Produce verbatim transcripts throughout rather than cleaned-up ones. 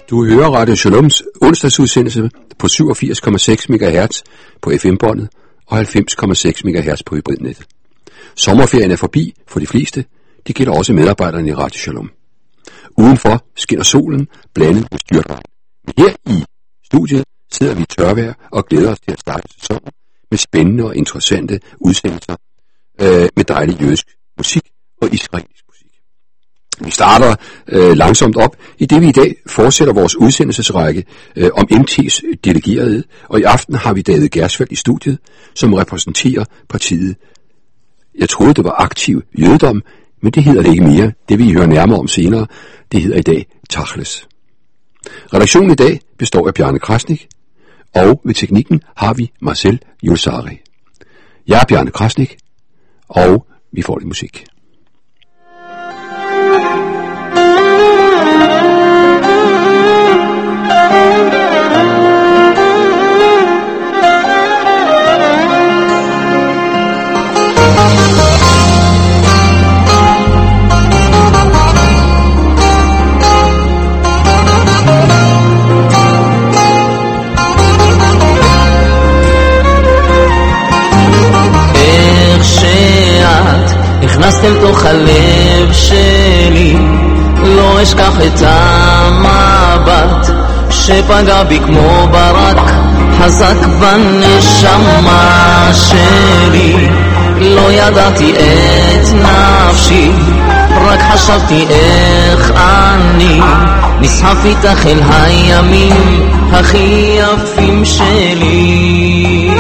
Du hører Radio Shaloms onsdagsudsendelse på syvogfirs komma seks megahertz på F M-båndet og halvfems komma seks megahertz på hybridnet. Sommerferien er forbi for de fleste. Det gælder også medarbejderne i Radio Shalom. Udenfor skinner solen blandet med styrtregn. Men her i studiet sidder vi i tørvejr og glæder os til at starte sæsonen med spændende og interessante udsendelser øh, med dejlig jødisk musik og israelsk musik. Vi starter øh, langsomt op, i det vi i dag fortsætter vores udsendelsesrække øh, om M T's delegerede, og i aften har vi David Gersfeldt i studiet, som repræsenterer partiet. Jeg troede, det var aktiv jødedom, men det hedder det ikke mere. Det vil I høre nærmere om senere. Det hedder i dag Tachles. Redaktionen i dag består af Bjarne Krasnik, og ved teknikken har vi Marcel Julsari. Jeg er Bjarne Krasnik, og vi får lidt musik. נכנסת אל תוך הלב שלי, לא אשכח את המבט שפגע בי כמו ברק חזק בנשמה שלי. לא ידעתי את נפשי, רק חשבתי איך אני נסחף איתך אל הימים הכי יפים שלי.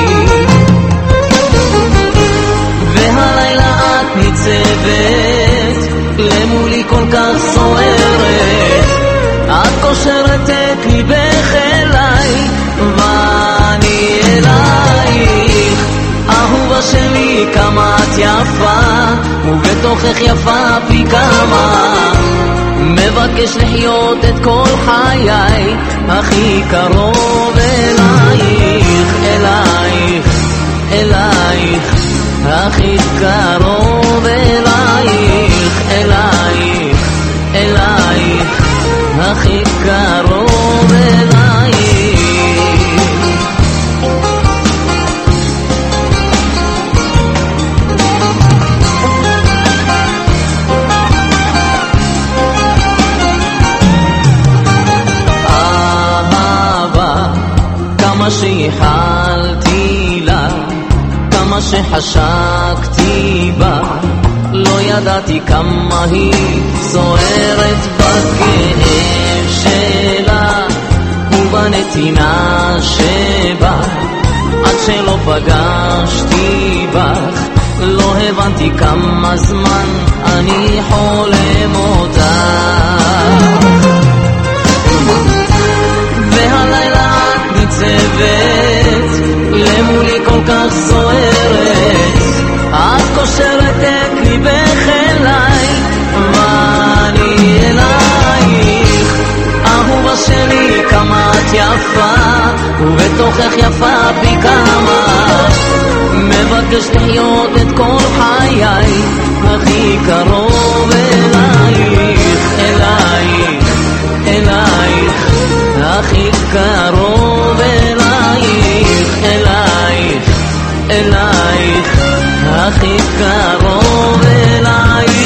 והלילה את ניצבת למולי כל כך סוערת, את קושרת את ליבך אליי ואני אלייך. אהובה שלי כמה את יפה, ובתוכך יפה פי כמה, מבקש לחיות את כל חיי הכי קרוב אלייך, אלייך, אלייך, הכי קרוב אלייך, אלייך, אלייך, הכי קרוב אלייך. אהבה כמה שיחלתי לה, כמה שחשקתי בה, לא ידעתי כמה היא זוהרת בכאב שלה ובנתינה שבה. עד שלא פגשתי בך לא הבנתי כמה זמן אני חולם אותך. והלילה את ניצבת למולי כל כך סוערת, את קושרת את ליבך אליי ואני אלייך. אהובה שלי כמה את יפה, ובתוכך יפה פי כמה, מבקש לחיות את כל חיי הכי קרוב אלייך, אלייך, אלייך, הכי קרוב אלייך, אלייך, אלייך, הכי קרוב אלייך.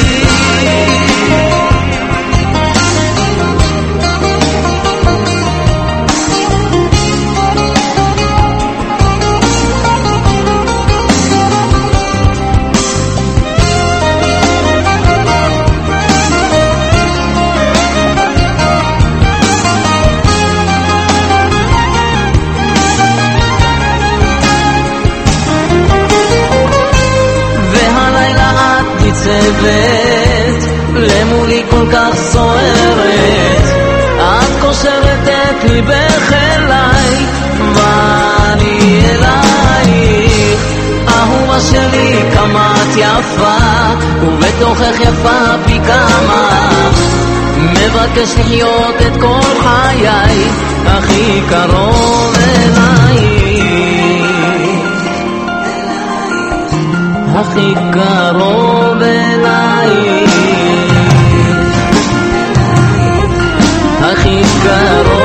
ניצבת למולי כל כך סוערת, את קושרת את ליבך אליי ואני אלייך. אהובה שלי כמה את יפה, ובתוכך יפה פי כמה, מבקש לחיות את כל חיי הכי קרוב אלייך, הכי קרוב אלייך, הכי קרוב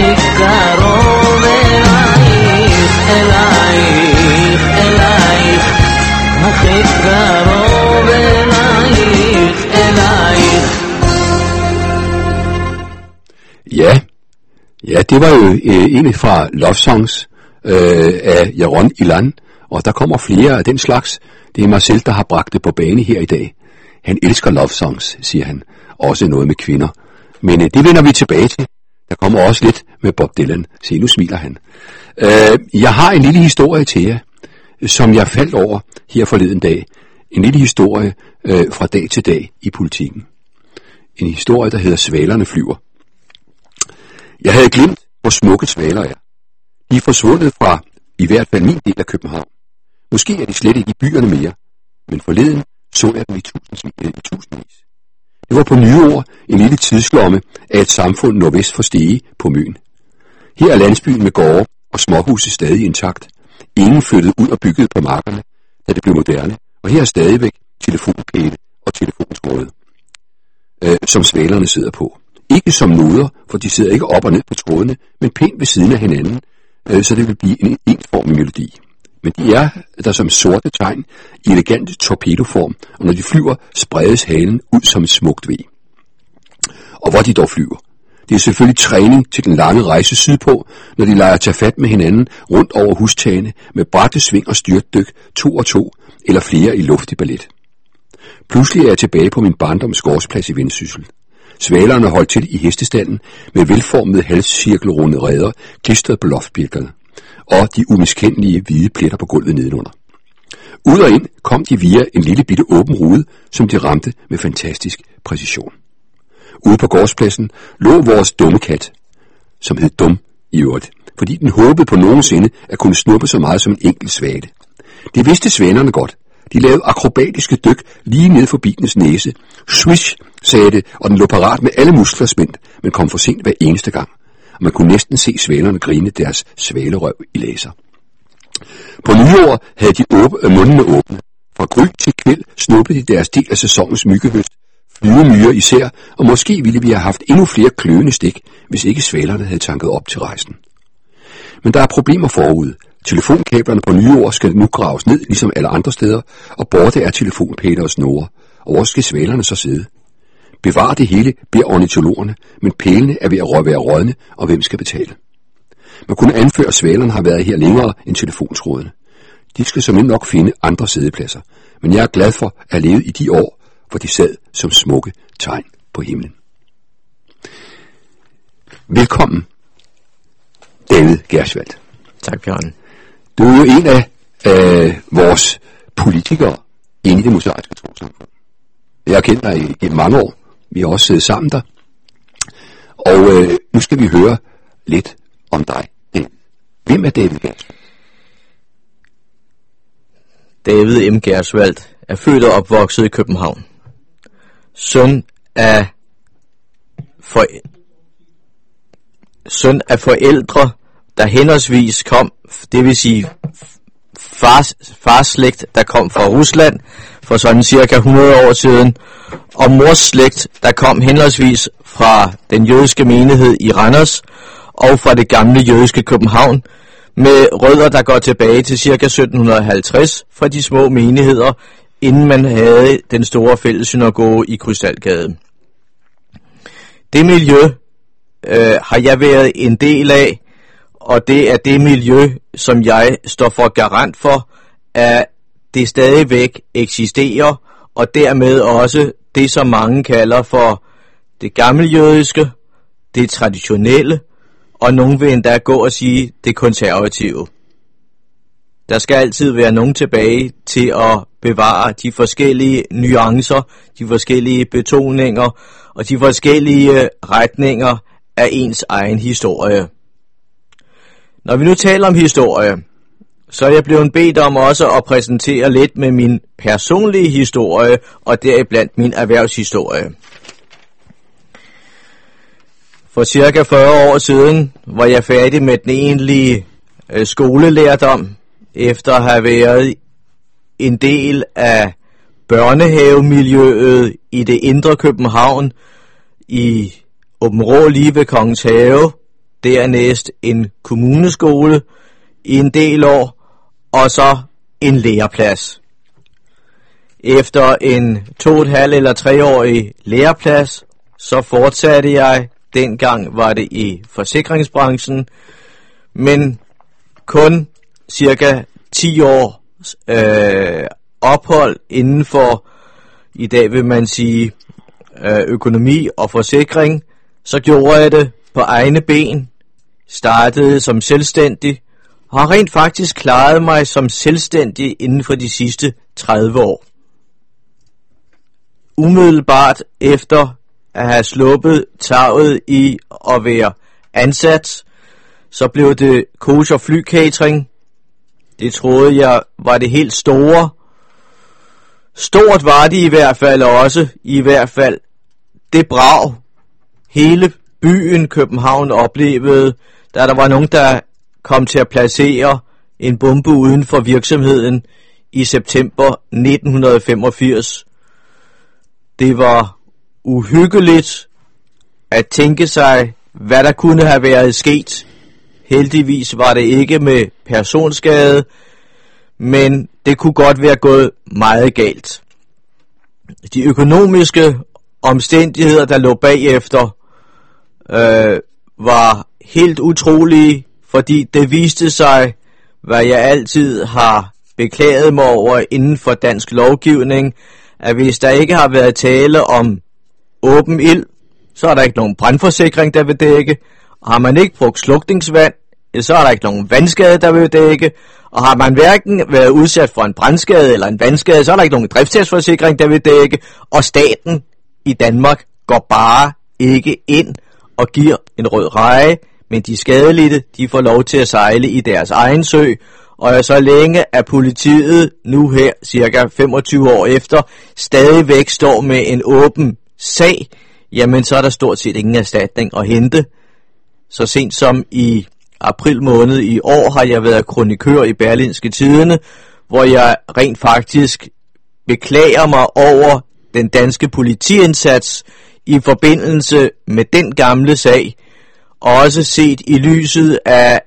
הכי קרוב אלייך, אלייך, אלייך, הכי קרוב אלייך, אלייך. Ja, ja, det var jo øh, en fra Love Songs øh, af Jaron Ilan, og der kommer flere af den slags. Det er mig selv, der har bragt det på bane her i dag. Han elsker Love Songs, siger han. Også noget med kvinder. Men øh, det vender vi tilbage til. Der kommer også lidt med Bob Dylan. Se, nu smiler han. Øh, jeg har en lille historie til jer, som jeg faldt over her forleden dag. En lille historie øh, fra dag til dag i politikken. En historie, der hedder Svalerne flyver. Jeg havde glemt, hvor smukke svaler er. De er forsvundet fra i hvert fald min del af København. Måske er de slet ikke i byerne mere, men forleden så jeg dem i tusindvis. Det var på nyår en lille tidslomme af et samfund nordvest for Stege på Møn. Her er landsbyen med gårde og småhuse stadig intakt. Ingen flyttede ud og byggede på markerne, da det blev moderne, og her er stadigvæk telefonpæle og telefonskrået, øh, som svalerne sidder på. Ikke som noder, for de sidder ikke op og ned på trådene, men pænt ved siden af hinanden, øh, så det vil blive en ensformig melodi. Men de er der som sorte tegn i elegant torpedoform, og når de flyver, spredes halen ud som et smukt V. Og hvor de dog flyver. Det er selvfølgelig træning til den lange rejse sydpå, når de leger tage fat med hinanden rundt over hustagene med bratte sving og styrtdyk, to og to, eller flere i luftig ballet. Pludselig er jeg tilbage på min barndoms gårdsplads i Vendsyssel. Svalerne holdt til i hestestallen med velformede halscirkelrunde reder klistret på loftbjælkerne og de umiskendelige hvide pletter på gulvet nedenunder. Ud og ind kom de via en lille bitte åben rude, som de ramte med fantastisk præcision. Ude på gårdspladsen lå vores dumme kat, som hed Dum i øvrigt, fordi den håbede på nogensinde at kunne snuppe så meget som en enkelt svale. Det vidste svanerne godt. De lavede akrobatiske dyk lige ned forbi dens næse. Swish, sagde det, og den lå parat med alle muskler spændt, men kom for sent hver eneste gang. Og man kunne næsten se svalerne grine deres svalerøv i laser. På nyår havde de åbe, øh, mundene åbne. Fra gry til kvæld snuppede de deres del af sæsonens myggehøst, flyvemyrer især, og måske ville vi have haft endnu flere kløende stik, hvis ikke svalerne havde tanket op til rejsen. Men der er problemer forud. Telefonkablerne på nyår skal nu graves ned, ligesom alle andre steder, og borte er telefonpæler og snore. Og hvor skal svalerne så sidde? Bevar det hele, beder ornitologerne, men pælene er ved at være rådne, og hvem skal betale? Man kunne anføre, at svalerne har været her længere end telefonsrådene. De skal som nok finde andre sædepladser, men jeg er glad for at have levet i de år, hvor de sad som smukke tegn på himlen. Velkommen, David Gerswald. Tak, Bjørn. Du er jo en af øh, vores politikere inde i det mosaiske trossamfund. Jeg har kendt dig i, i mange år. Vi har også siddet sammen der. Og øh, nu skal vi høre lidt om dig. Hvem er David Gerswald? David M. Gerswald er født og opvokset i København. Søn af, for... Søn af forældre, der henholdsvis kom, det vil sige fars, fars slægt, der kom fra Rusland for sådan cirka hundrede år siden, og mors slægt, der kom henholdsvis fra den jødiske menighed i Randers og fra det gamle jødiske København, med rødder, der går tilbage til cirka sytten halvtreds fra de små menigheder, inden man havde den store fællessynagoge i Krystalgade. Det miljø øh, har jeg været en del af, og det er det miljø, som jeg står for garant for, at det stadigvæk eksisterer, og dermed også det, som mange kalder for det gammeljødiske, det traditionelle, og nogen vil endda gå og sige det konservative. Der skal altid være nogen tilbage til at bevare de forskellige nuancer, de forskellige betoninger og de forskellige retninger af ens egen historie. Når vi nu taler om historie, så er jeg blevet bedt om også at præsentere lidt med min personlige historie og deriblandt min erhvervshistorie. For cirka fyrre år siden var jeg færdig med den egentlige øh, skolelærdom, efter at have været en del af børnehavemiljøet i det indre København, i Åbenrå lige ved Kongens Have, dernæst en kommuneskole i en del år, og så en læreplads. Efter en to og et halvt eller treårig læreplads, så fortsatte jeg. Dengang var det i forsikringsbranchen, men kun cirka ti år øh, ophold inden for, i dag vil man sige, øh, økonomi og forsikring. Så gjorde jeg det på egne ben, startede som selvstændig, og har rent faktisk klaret mig som selvstændig inden for de sidste tredive år. Umiddelbart efter at have sluppet taget i at være ansat, så blev det kosher flycatering. Det troede jeg var det helt store. Stort var det i hvert fald også, i hvert fald det brag, hele byen København oplevede, da der var nogen, der kom til at placere en bombe uden for virksomheden i september nitten femogfirs. Det var uhyggeligt at tænke sig, hvad der kunne have været sket. Heldigvis var det ikke med personskade, men det kunne godt være gået meget galt. De økonomiske omstændigheder, der lå bagefter, øh, var helt utrolige, fordi det viste sig, hvad jeg altid har beklaget mig over inden for dansk lovgivning, at hvis der ikke har været tale om åben ild, så er der ikke nogen brandforsikring, der vil dække. Og har man ikke brugt slukningsvand, så er der ikke nogen vandskade, der vil dække. Og har man hverken været udsat for en brandskade eller en vandskade, så er der ikke nogen driftsforsikring, der vil dække. Og staten i Danmark går bare ikke ind og giver en rød reje, men de skadelidte, de får lov til at sejle i deres egen sø. Og så længe at politiet nu her, cirka femogtyve år efter, stadigvæk står med en åben sag, jamen så er der stort set ingen erstatning at hente. Så sent som i april måned i år har jeg været kronikør i Berlingske Tidende, hvor jeg rent faktisk beklager mig over den danske politiindsats i forbindelse med den gamle sag, og også set i lyset af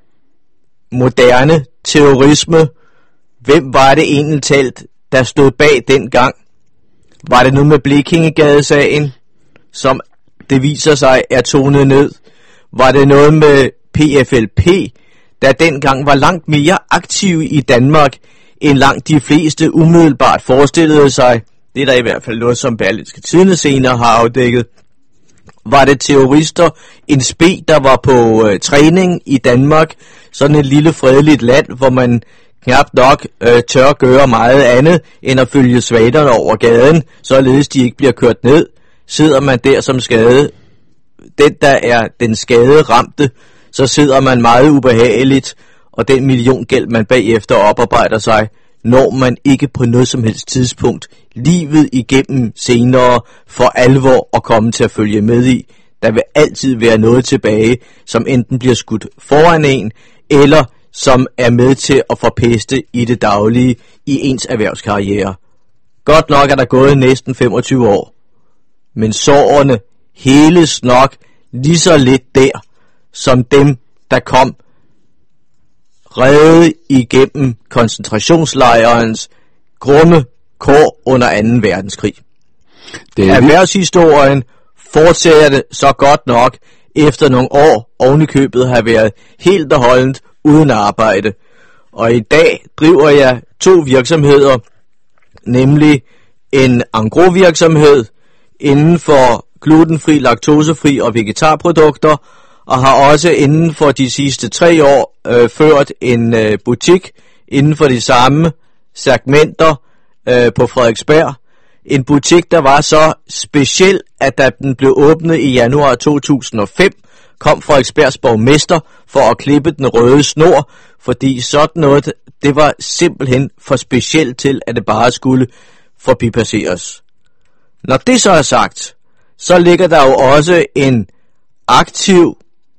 moderne terrorisme. Hvem var det egentlig talt, der stod bag dengang? Var det nu med Blekingegadesagen, som det viser sig er tonet ned? Var det noget med P F L P, der dengang var langt mere aktiv i Danmark, end langt de fleste umiddelbart forestillede sig? Det er der i hvert fald noget, som Berlingske Tidende senere har afdækket. Var det terrorister, en spe, der var på øh, træning i Danmark, sådan et lille fredeligt land, hvor man knap nok øh, tør gøre meget andet, end at følge svaderne over gaden, således de ikke bliver kørt ned? Sidder man der som skade, den der er den skade ramte, så sidder man meget ubehageligt, og den milliongæld man bagefter oparbejder sig, når man ikke på noget som helst tidspunkt livet igennem senere for alvor at komme til at følge med i. Der vil altid være noget tilbage, som enten bliver skudt foran en, eller som er med til at forpeste i det daglige i ens erhvervskarriere. Godt nok er der gået næsten femogtyve år, men sårene heles nok lige så lidt der, som dem, der kom reddet igennem koncentrationslejrens grumme kår under anden verdenskrig. Erhvervshistorien fortsætter så godt nok efter nogle år ovenikøbet har været helt og holdent uden arbejde. Og i dag driver jeg to virksomheder, nemlig en engrosvirksomhed inden for glutenfri, laktosefri og vegetarprodukter, og har også inden for de sidste tre år øh, ført en øh, butik inden for de samme segmenter øh, på Frederiksberg. En butik, der var så speciel, at da den blev åbnet i januar to tusind og fem, kom Frederiksbergs borgmester for at klippe den røde snor, fordi sådan noget, det var simpelthen for specielt til, at det bare skulle forbipasseres. Når det så er sagt, så ligger der jo også en aktiv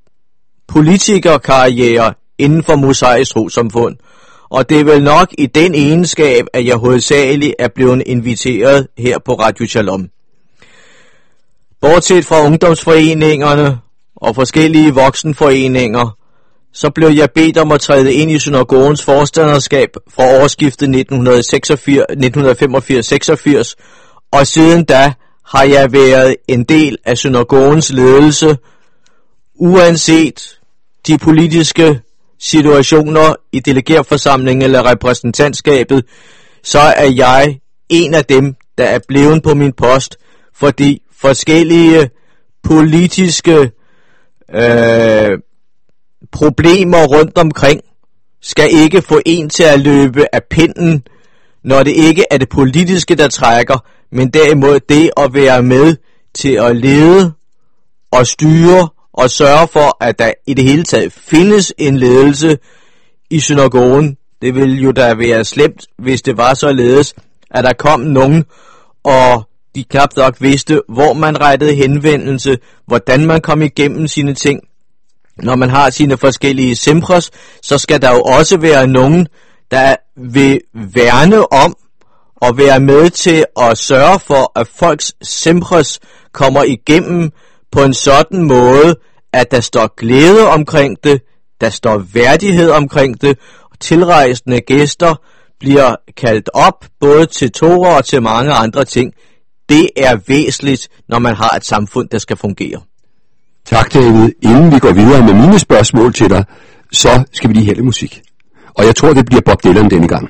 politikerkarriere inden for Mosaisk Trossamfund, og det er vel nok i den egenskab, at jeg hovedsageligt er blevet inviteret her på Radio Shalom. Bortset fra ungdomsforeningerne og forskellige voksenforeninger, så blev jeg bedt om at træde ind i synagogens forstanderskab fra årsskiftet nitten femogfirs seksogfirs, og siden da har jeg været en del af synagogens ledelse, uanset de politiske situationer i delegerforsamlingen eller repræsentantskabet, så er jeg en af dem, der er blevet på min post, fordi forskellige politiske øh, problemer rundt omkring skal ikke få en til at løbe af pinden, når det ikke er det politiske, der trækker, men derimod det at være med til at lede og styre og sørge for, at der i det hele taget findes en ledelse i synagogen. Det ville jo da være slemt, hvis det var således, at der kom nogen, og de knap nok vidste, hvor man rettede henvendelse, hvordan man kom igennem sine ting. Når man har sine forskellige simpres, så skal der jo også være nogen, der vil værne om og være med til at sørge for, at folks simpres kommer igennem på en sådan måde, at der står glæde omkring det, der står værdighed omkring det, og tilrejsende gæster bliver kaldt op både til Torah og til mange andre ting. Det er væsentligt, når man har et samfund, der skal fungere. Tak, David. Inden vi går videre med mine spørgsmål til dig, så skal vi lige have lidt musik. Og jeg tror, det bliver Bob Dylan denne gang.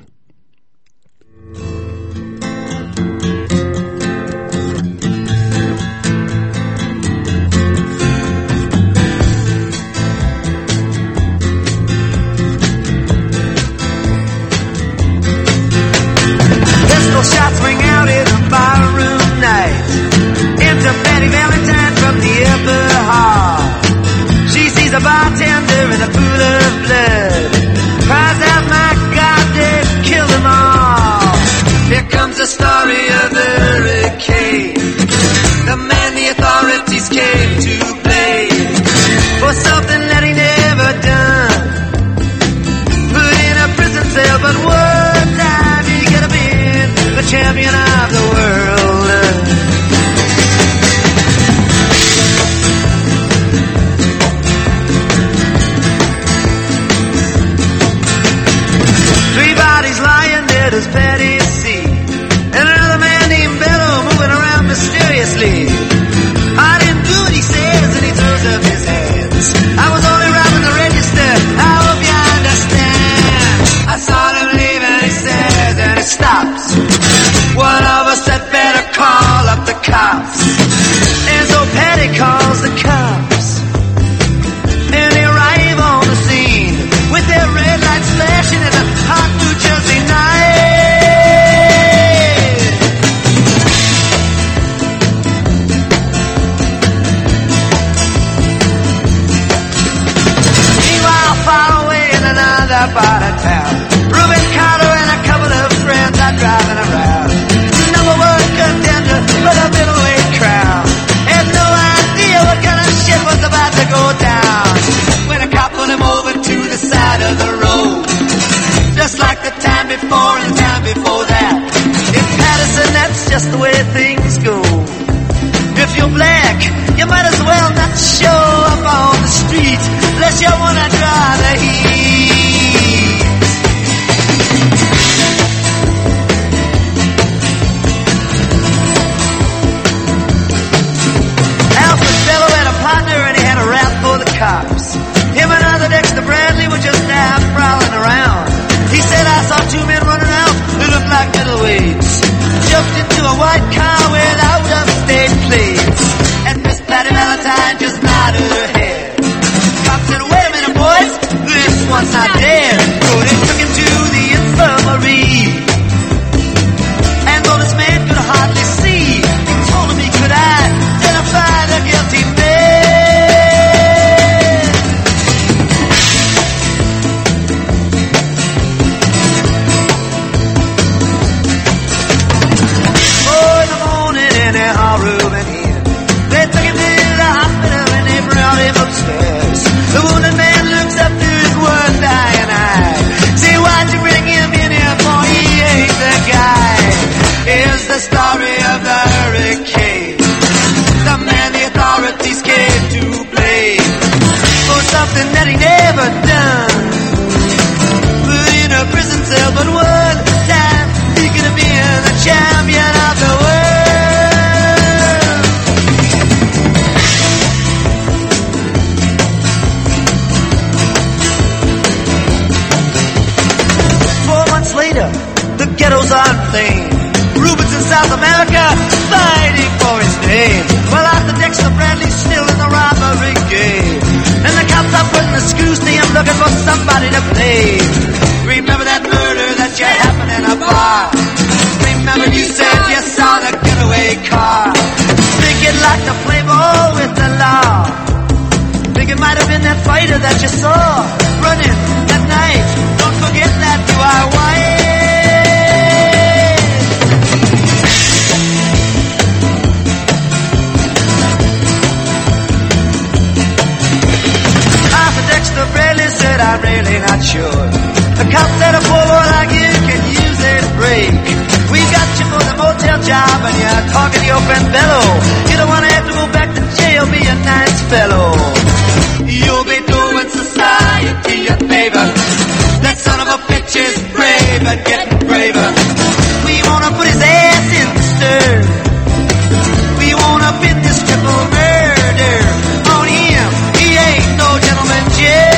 Shots ring out in a barroom night. Into Betty Valentine from the upper hall. She sees a bartender in a pool of blood. Cries out, my God, they've killed them all. Here comes the story of the hurricane. The man the authorities came to blame for something that he never done. Put in a prison cell, but one time he could have been the champion of the world. Three bodies lying dead as Patty C. And another man named Bello moving around mysteriously. I didn't do what he says, and he throws up his hands. I was only robbing the register, I hope you understand. I saw him leave and he says, and he stops. One of us had better call up the cops. And so Patty calls the cops. And they arrive on the scene with their red lights flashing in a hot New Jersey night. Meanwhile, far away in another part of town, Reuben Carter and a couple of friends are driving around. Number one contender for the middleweight crown. Had no idea what kind of shit was about to go down. When a cop put him over to the side of the road, just like the time before and the time before that. In Patterson, that's just the way things go. If you're black, you might as well not show up on the street unless you wanna draw the heat. Alfred Bello had a partner and he had a rap for the cops. Him and other Dexter Bradley were just out prowling around. He said, I saw two men running out who looked like middleweights. Jumped into a white car with out-of-state plates. And Miss Patty Valentine just nodded her head. Cop said, wait a minute, boys, this one's not dead. So they took him to the infirmary. And though this man could hardly see, they told him he could identify the guilty man. Oh, in the morning in their Reuben Inn, they took him to the hospital and they brought him upstairs. The wounded man looks up through his one dying eye. being the champion of the world. Four months later, the ghettos are inflamed. Rubens in South America fighting for his name. Well, Arthur Dexter Bradley's still in the robbery game. And the cops are putting the screws to him, looking for somebody to blame. Remember that murder that you happened in a bar? Remember you said you saw the getaway car? Think you'd like to play ball with the law? Think it might have been that fighter that you saw running that night? Don't forget that you are white. Dexter Bradley said, I'm really not sure. The cop said a poor boy like you can use a break. We got you for the motel job and you're talking to your friend Bello. You don't want to have to go back to jail, be a nice fellow. You'll be doing society a favor. That son of a bitch is brave and getting braver. We want to put his ass in the stir. We want to pin this triple murder on him. He ain't no gentleman jail.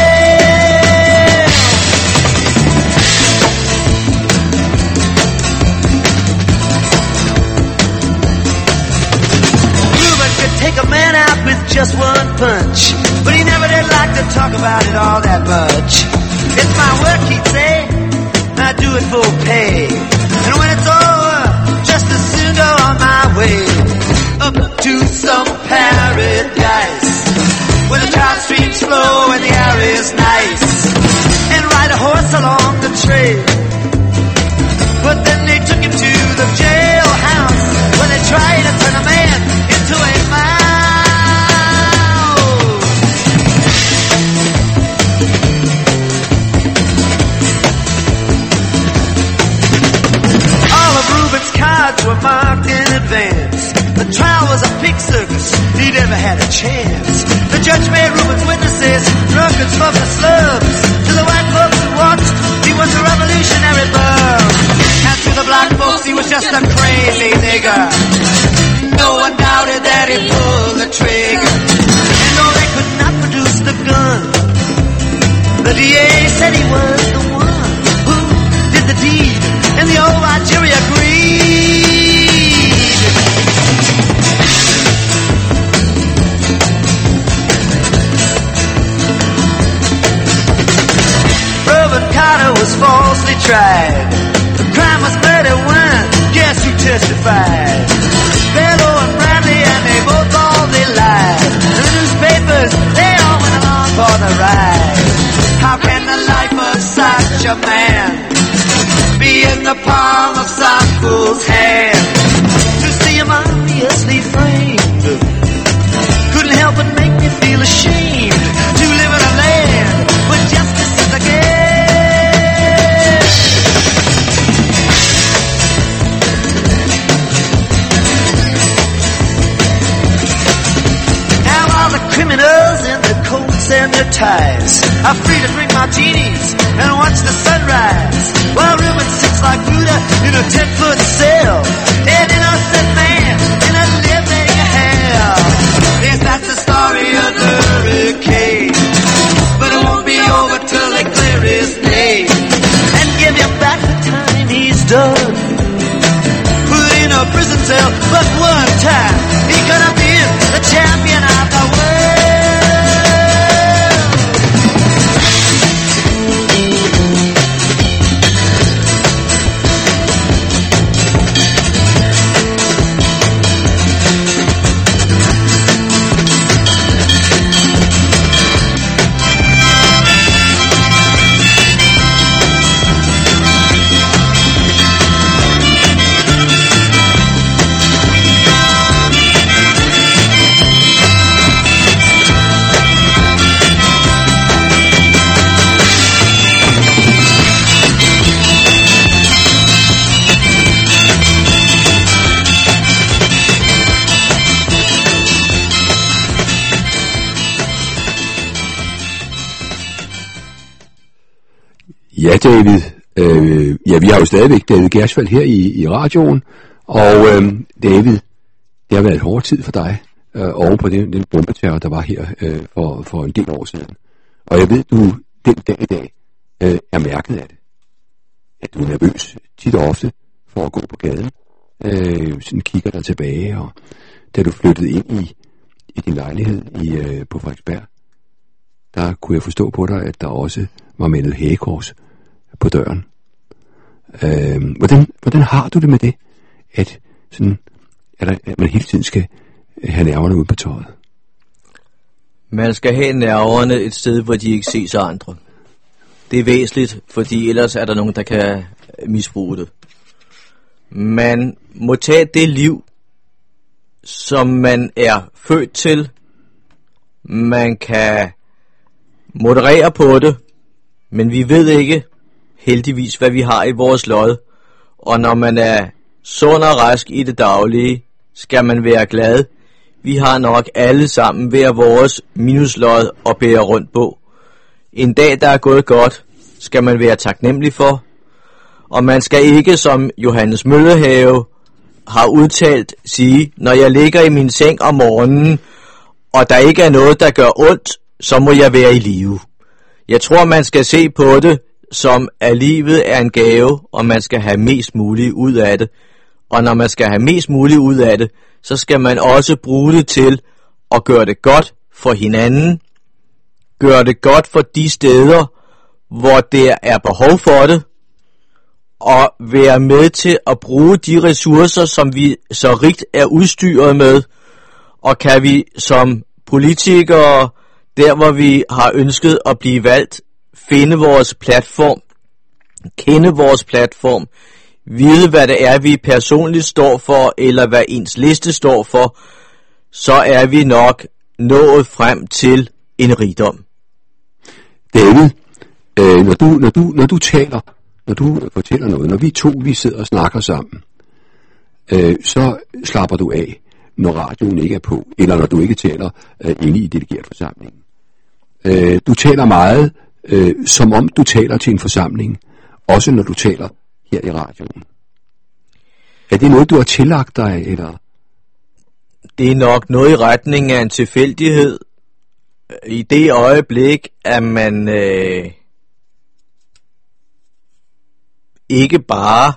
Reuben could take a man out with just one punch, but he never did like to talk about it all that much. It's my work, he'd say, I do it for pay. And when it's over, just as soon go on my way up to some paradise where the trout streams flow and the air is nice, and ride a horse along the trail. But then they took him to the jailhouse where they tried to turn a man into a mouse. All of Reuben's cards were marked in advance. The trial was a pig circus, he never had a chance. The judge made Reuben's witnesses drunkards from the slums. To the white folks who watched, he was a revolutionary bum. And to the black folks, he was just a crazy nigger. No one doubted that he pulled the trigger. And though they could not produce the gun, the D A said he was the one who did the deed, and the old white jury agreed. Carter was falsely tried. The crime was murder when, guess who testified? Bello and Bradley, and they both all they lied. And the newspapers, they all went along for the ride. How can the life of such a man be in the palm of some fool's hand? To see him obviously framed couldn't help but make me feel ashamed to live in a land where justice is a game. Criminals in their coats and their ties are free to drink martinis and watch the sunrise, while Reuben sits like Buddha in a ten-foot cell, an innocent man in a living hell. Yes, that's the story of the hurricane, but it won't be over till they clear his name and give him back the time he's done. Put in a prison cell, but one time he could have been the champion of the world. Ja, David, Øh, ja, vi har jo stadigvæk David Gersfeldt her i, i radioen, og øh, David, det har været et hårdt tid for dig, øh, oven på den, den bombeterror, der var her øh, for, for en del år siden. Og jeg ved, du den dag i dag øh, er mærket af det. At du er nervøs tit og ofte for at gå på gaden. Øh, sådan kigger der tilbage, og da du flyttede ind i, i din lejlighed i, øh, på Frederiksberg, der kunne jeg forstå på dig, at der også var malet hagekors på døren. Øh, hvordan, hvordan har du det med det, at, sådan, at, der, at man hele tiden skal have nerverne ud på tøjet? Man skal have nerverne et sted, hvor de ikke ses af andre. Det er væsentligt, fordi ellers er der nogen, der kan misbruge det. Man må tage det liv, som man er født til. Man kan moderere på det, men vi ved ikke heldigvis, hvad vi har i vores lod. Og når man er sund og rask i det daglige, skal man være glad. Vi har nok alle sammen hver vores minuslod at bære rundt på. En dag, der er gået godt, skal man være taknemmelig for. Og man skal ikke, som Johannes Møllehave har udtalt, sige, når jeg ligger i min seng om morgenen, og der ikke er noget, der gør ondt, så må jeg være i live. Jeg tror, man skal se på det, som at livet er en gave, og man skal have mest muligt ud af det. Og når man skal have mest muligt ud af det, så skal man også bruge det til at gøre det godt for hinanden. Gøre det godt for de steder, hvor der er behov for det. Og være med til at bruge de ressourcer, som vi så rigt er udstyret med. Og kan vi som politikere, der hvor vi har ønsket at blive valgt, finde vores platform, kende vores platform, vide hvad det er, vi personligt står for, eller hvad ens liste står for, så er vi nok nået frem til en rigdom. David, øh, når, du, når, du, når du taler, når du fortæller noget, når vi to vi sidder og snakker sammen, øh, så slapper du af, når radioen ikke er på, eller når du ikke taler øh, inde i delegeret forsamlingen. Øh, du taler meget, øh, som om du taler til en forsamling, også når du taler her i radioen. Er det noget, du har tillagt dig, eller? Det er nok noget i retning af en tilfældighed. I det øjeblik, at man øh, ikke bare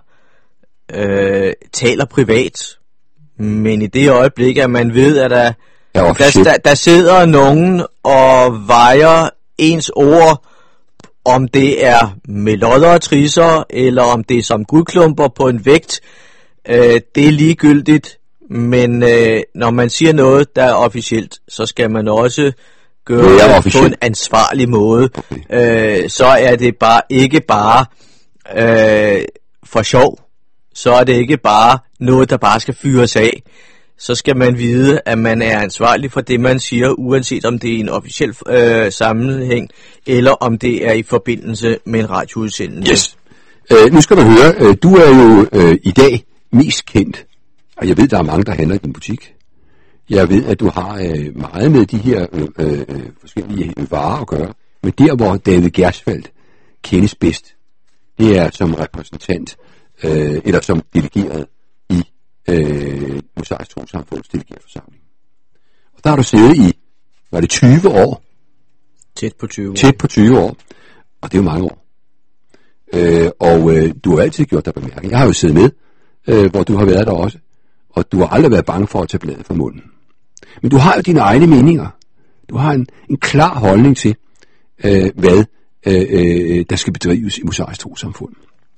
øh, taler privat, men i det øjeblik, at man ved, at der, ja, der, der, der sidder nogen og vejer ens ord, om det er med lodder og trisser, eller om det er som guldklumper på en vægt, øh, det er ligegyldigt. Men øh, når man siger noget, der er officielt, så skal man også gøre det på en ansvarlig måde. Okay. Øh, så er det bare ikke bare øh, for sjov. Så er det ikke bare noget, der bare skal fyres af. Så skal man vide, at man er ansvarlig for det, man siger, uanset om det er en officiel øh, sammenhæng, eller om det er i forbindelse med en radioudsendelse. Yes. Øh, nu skal du høre, øh, du er jo øh, i dag mest kendt, og jeg ved, der er mange, der handler i din butik. Jeg ved, at du har øh, meget med de her øh, øh, forskellige varer at gøre, men der, hvor David Gersfeldt kendes bedst, det er som repræsentant, øh, eller som delegeret i øh, Mosaisk Trossamfunds delegerede forsamling. Og der har du siddet i, var det tyve år? Tæt på tyve år. Tæt på tyve år, og det er jo mange år. Øh, og øh, du har altid gjort dig bemærket. Jeg har jo siddet med, øh, hvor du har været der også, og du har aldrig været bange for at tage bladet fra munden. Men du har jo dine egne meninger. Du har en, en klar holdning til, øh, hvad øh, øh, der skal bedrives i Mosaisk Trossamfund.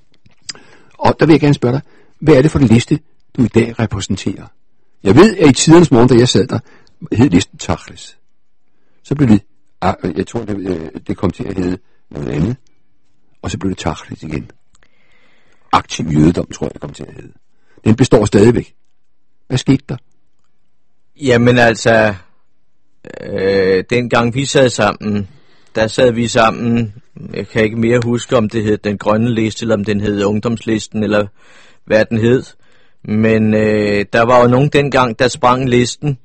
Og der vil jeg gerne spørge dig, hvad er det for en liste, du i dag repræsenterer? Jeg ved, at i tidernes morgen, da jeg sad der, hed listen Tachlis. Så blev det, jeg tror, det, det kom til at hedde noget andet, og så blev det Tachlis igen. Aktiv jødedom, tror jeg, det kom til at hedde. Den består stadigvæk. Hvad skete der? Jamen altså, øh, dengang vi sad sammen, der sad vi sammen, jeg kan ikke mere huske, om det hed den grønne liste, eller om den hed ungdomslisten, eller hvad den hed. Men øh, der var jo nogen dengang, der sprang listen,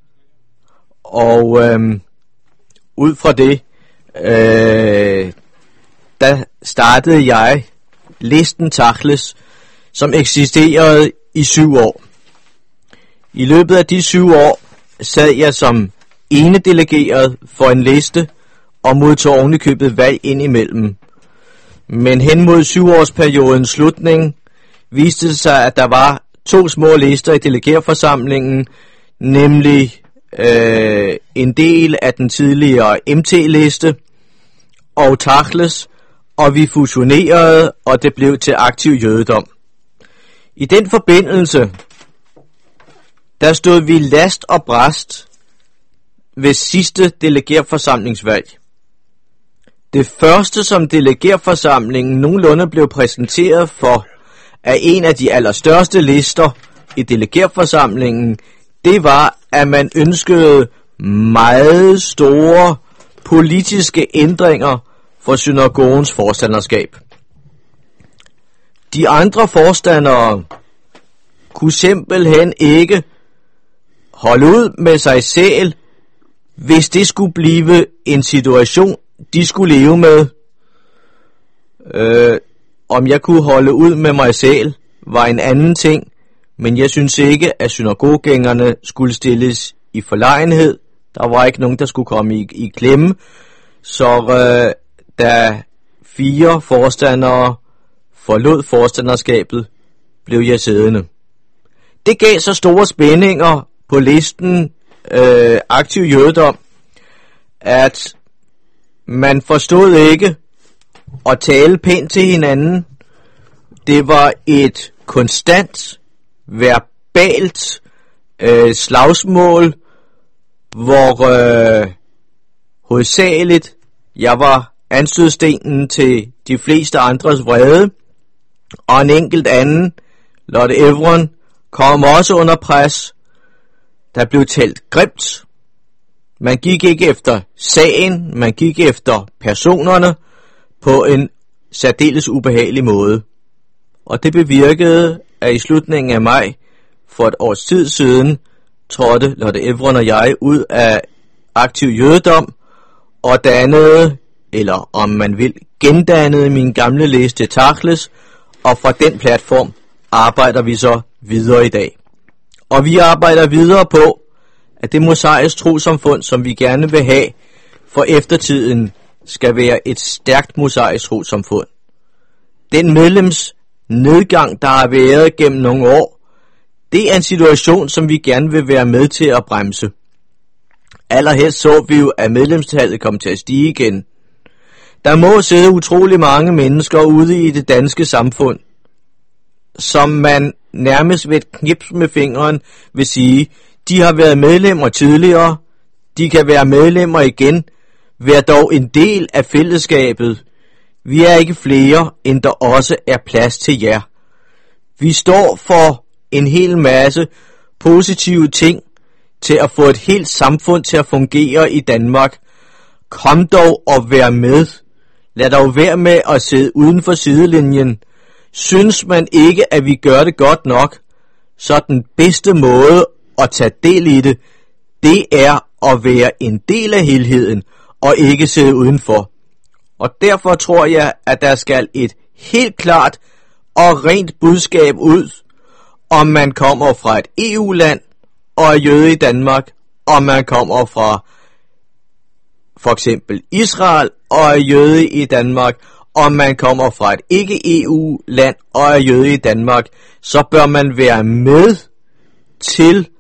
og øh, ud fra det, øh, der startede jeg listen Tachlis, som eksisterede i syv år. I løbet af de syv år sad jeg som ene delegeret for en liste og modtog ovenikøbet valg ind imellem. Men hen mod syvårsperiodens slutning viste det sig, at der var to små lister i delegerforsamlingen, nemlig øh, en del af den tidligere M T-liste og Tachlis, og vi fusionerede, og det blev til aktiv jødedom. I den forbindelse, der stod vi last og brast ved sidste delegerforsamlingsvalg. Det første, som delegerforsamlingen nogenlunde blev præsenteret for, af en af de allerstørste lister i delegerforsamlingen, det var, at man ønskede meget store politiske ændringer for synagogens forstanderskab. De andre forstandere kunne simpelthen ikke holde ud med sig selv, hvis det skulle blive en situation, de skulle leve med. Øh, om jeg kunne holde ud med mig selv, var en anden ting, men jeg synes ikke, at synagogængerne skulle stilles i forlegenhed. Der var ikke nogen, der skulle komme i, i klemme. Så øh, da fire forstandere forlod forstanderskabet, blev jeg siddende. Det gav så store spændinger på listen øh, aktiv jødedom, at man forstod ikke at tale pænt til hinanden. Det var et konstant, verbalt øh, slagsmål, hvor øh, hovedsageligt jeg var anstødstenen til de fleste andres vrede, og en enkelt anden, Lotte Evron, kom også under pres. Der blev talt grimt. Man gik ikke efter sagen, man gik efter personerne på en særdeles ubehagelig måde. Og det bevirkede, at i slutningen af maj for et års tid siden trådte Lotte Evron og jeg ud af aktiv jødedom og dannede, eller om man vil, gendannede min gamle liste Tachlis, og fra den platform arbejder vi så videre i dag. Og vi arbejder videre på, at det mosaisk trossamfund, som vi gerne vil have for eftertiden, skal være et stærkt mosaisk trossamfund. Den medlemsnedgang, der har været gennem nogle år, det er en situation, som vi gerne vil være med til at bremse. Allerhelst så vi jo, at medlemstallet kom til at stige igen. Der må sidde utrolig mange mennesker ude i det danske samfund, som man nærmest ved et knips med fingeren vil sige, de har været medlemmer tidligere, de kan være medlemmer igen, vær dog en del af fællesskabet. Vi er ikke flere, end der også er plads til jer. Vi står for en hel masse positive ting til at få et helt samfund til at fungere i Danmark. Kom dog og vær med. Lad dog være med at sidde uden for sidelinjen. Synes man ikke, at vi gør det godt nok, så den bedste måde at tage del i det, det er at være en del af helheden og ikke sidde udenfor. Og derfor tror jeg, at der skal et helt klart og rent budskab ud, om man kommer fra et E U-land og er jøde i Danmark, om man kommer fra for eksempel Israel og er jøde i Danmark, om man kommer fra et ikke-E U-land og er jøde i Danmark, så bør man være med til,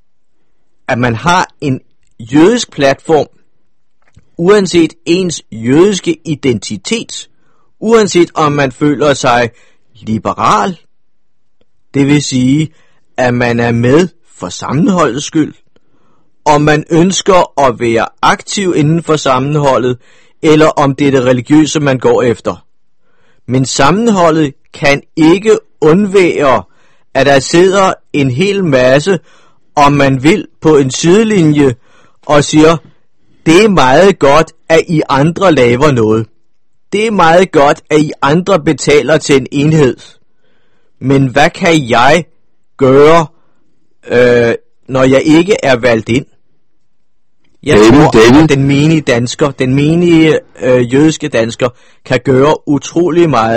at man har en jødisk platform, uanset ens jødiske identitet, uanset om man føler sig liberal, det vil sige, at man er med for sammenholdets skyld, om man ønsker at være aktiv inden for sammenholdet, eller om det er det religiøse, man går efter. Men sammenholdet kan ikke undvære, at der sidder en hel masse, om man vil, på en sidelinje, og siger, det er meget godt, at I andre laver noget. Det er meget godt, at I andre betaler til en enhed. Men hvad kan jeg gøre, øh, når jeg ikke er valgt ind? Jeg David, tror, David. at den menige dansker, den menige øh, jødiske dansker, kan gøre utrolig meget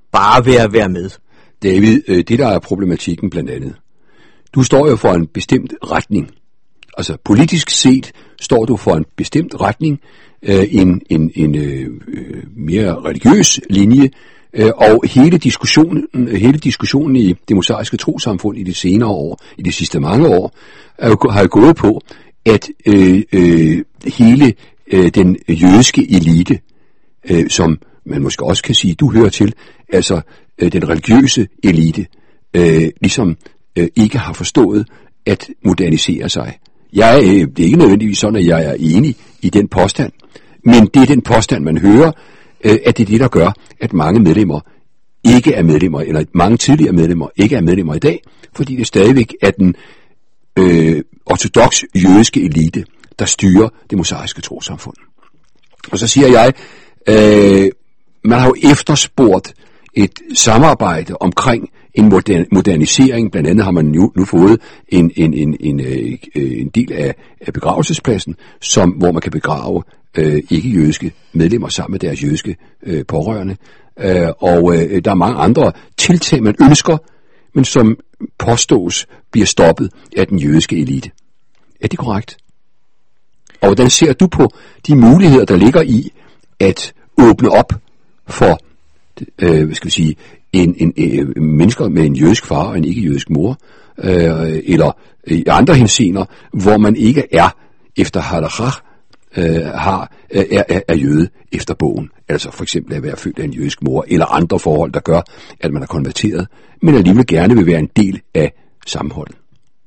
bare ved at være med. David, øh, det der er problematikken blandt andet. Du står jo for en bestemt retning. Altså politisk set står du for en bestemt retning, øh, en, en, en øh, mere religiøs linje, øh, og hele diskussionen, hele diskussionen i det mosaiske trosamfund i de senere år, i de sidste mange år, er jo, har jo gået på, at øh, øh, hele øh, den jødiske elite, øh, som man måske også kan sige, du hører til, altså øh, den religiøse elite, øh, ligesom øh, ikke har forstået at modernisere sig. Jeg, øh, det er ikke nødvendigvis sådan, at jeg er enig i den påstand, men det er den påstand, man hører, øh, at det er det, der gør, at mange medlemmer ikke er medlemmer, eller mange tidligere medlemmer ikke er medlemmer i dag, fordi det stadigvæk er den øh, ortodox jødiske elite, der styrer det mosaiske trosamfund. Og så siger jeg, øh, man har jo efterspurgt et samarbejde omkring en modern, modernisering. Blandt andet har man nu, nu fået en, en, en, en, en del af, af begravelsespladsen, som, hvor man kan begrave øh, ikke-jødiske medlemmer sammen med deres jødiske øh, pårørende. Øh, og øh, der er mange andre tiltag, man ønsker, men som påstås bliver stoppet af den jødiske elite. Er det korrekt? Og hvordan ser du på de muligheder, der ligger i at åbne op for øh, hvad skal vi sige, en, en, en, mennesker med en jødisk far og en ikke-jødisk mor, øh, eller i andre henseender, hvor man ikke er efter halakha, øh, har, er, er, er jøde efter bogen. Altså for eksempel at være født af en jødisk mor, eller andre forhold, der gør, at man er konverteret, men alligevel gerne vil være en del af sammenholdet.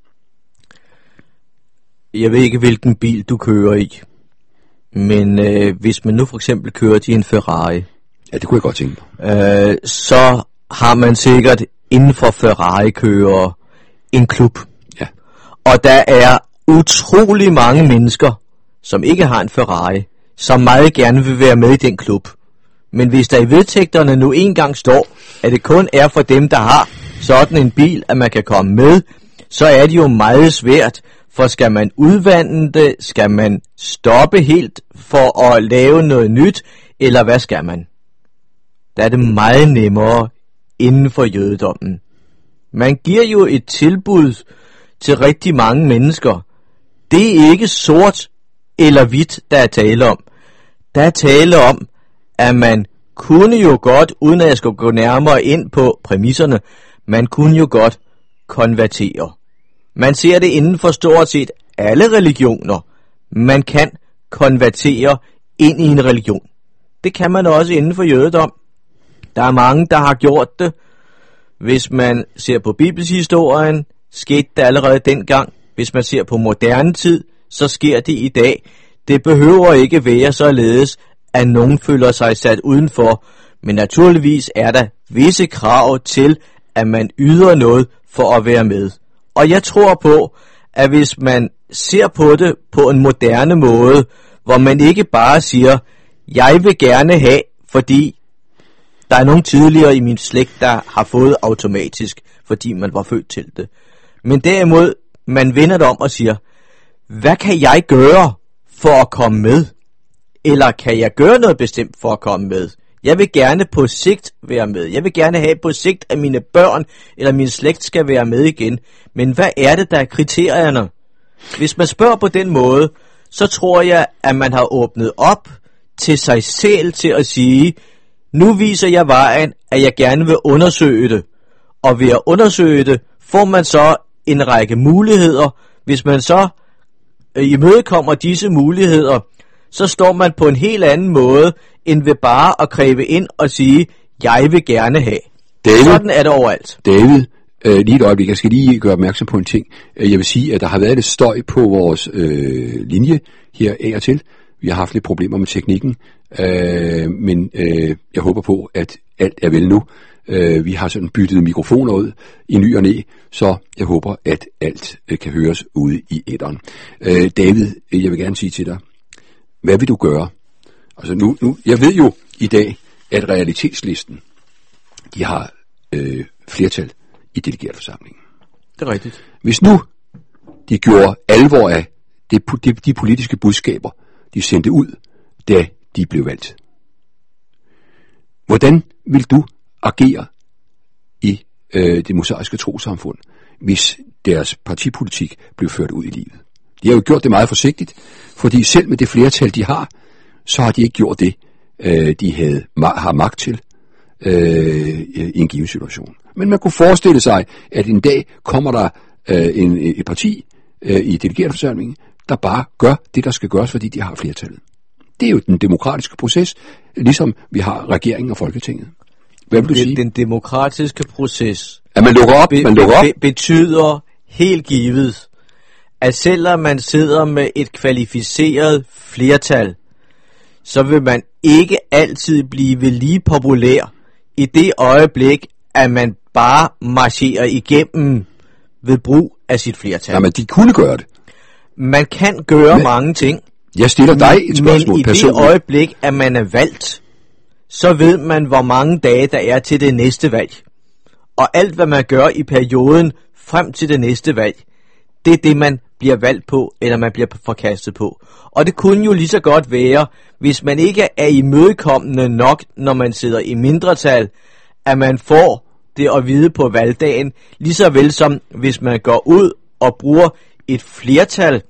Jeg ved ikke, hvilken bil du kører i, men øh, hvis man nu for eksempel kører i en Ferrari, ja, det kunne jeg godt tænke på. Øh, så har man sikkert inden for Ferrari-kører en klub. Ja. Og der er utrolig mange mennesker, som ikke har en Ferrari, som meget gerne vil være med i den klub. Men hvis der i vedtægterne nu engang står, at det kun er for dem, der har sådan en bil, at man kan komme med, så er det jo meget svært. For skal man udvande det, skal man stoppe helt for at lave noget nyt, eller hvad skal man? Der er det meget nemmere inden for jødedommen. Man giver jo et tilbud til rigtig mange mennesker. Det er ikke sort eller hvidt, der er tale om. Der er tale om, at man kunne jo godt, uden at jeg skulle gå nærmere ind på præmisserne, man kunne jo godt konvertere. Man ser det inden for stort set alle religioner. Man kan konvertere ind i en religion. Det kan man også inden for jødedom. Der er mange, der har gjort det. Hvis man ser på bibelshistorien, skete det allerede dengang. Hvis man ser på moderne tid, så sker det i dag. Det behøver ikke være således, at nogen føler sig sat udenfor. Men naturligvis er der visse krav til, at man yder noget for at være med. Og jeg tror på, at hvis man ser på det på en moderne måde, hvor man ikke bare siger, jeg vil gerne have, fordi der er nogen tidligere i min slægt, der har fået automatisk, fordi man var født til det. Men derimod, man vender det om og siger, hvad kan jeg gøre for at komme med? Eller kan jeg gøre noget bestemt for at komme med? Jeg vil gerne på sigt være med. Jeg vil gerne have på sigt, at mine børn eller min slægt skal være med igen. Men hvad er det, der er kriterierne? Hvis man spørger på den måde, så tror jeg, at man har åbnet op til sig selv til at sige, nu viser jeg vejen, at jeg gerne vil undersøge det. Og ved at undersøge det, får man så en række muligheder. Hvis man så imødekommer disse muligheder, så står man på en helt anden måde, end ved bare at kræve ind og sige, jeg vil gerne have. David, sådan er det overalt. David, øh, lige et øjeblik, jeg skal lige gøre opmærksom på en ting. Jeg vil sige, at der har været lidt støj på vores øh, linje her af og til. Vi har haft lidt problemer med teknikken, øh, men øh, jeg håber på, at alt er vel nu. Øh, vi har sådan byttet mikrofoner ud i ny og næ, så jeg håber, at alt øh, kan høres ude i æteren. Øh, David, jeg vil gerne sige til dig, hvad vil du gøre? Altså nu, nu, jeg ved jo i dag, at realitetslisten, de har øh, flertal i delegertforsamlingen. Det er rigtigt. Hvis nu de gjorde alvor af de, de, de politiske budskaber, de sendte ud, da de blev valgt, hvordan vil du agere i øh, det mosaiske trosamfund, hvis deres partipolitik blev ført ud i livet. De har jo gjort det meget forsigtigt, fordi selv med det flertal, de har, så har de ikke gjort det, øh, de havde, har magt til øh, i en given situation. Men man kunne forestille sig, at en dag kommer der øh, en, et parti øh, i delegeretforsamlingen, der bare gør det, der skal gøres, fordi de har flertallet. Det er jo den demokratiske proces, ligesom vi har regeringen og Folketinget. Hvad vil du sige? Den demokratiske proces at man lukker op, man lukker op. Be- betyder helt givet, at selvom man sidder med et kvalificeret flertal, så vil man ikke altid blive lige populær i det øjeblik, at man bare marcherer igennem ved brug af sit flertal. Jamen, de kunne gøre det. Man kan gøre men, mange ting. Jeg stiller dig et spørgsmål. Men i personligt. det øjeblik, at man er valgt, så ved man, hvor mange dage der er til det næste valg. Og alt, hvad man gør i perioden frem til det næste valg, det er det, man bliver valgt på, eller man bliver forkastet på. Og det kunne jo lige så godt være, hvis man ikke er imødekommende nok, når man sidder i mindretal, at man får det at vide på valgdagen, lige så vel som hvis man går ud og bruger et flertal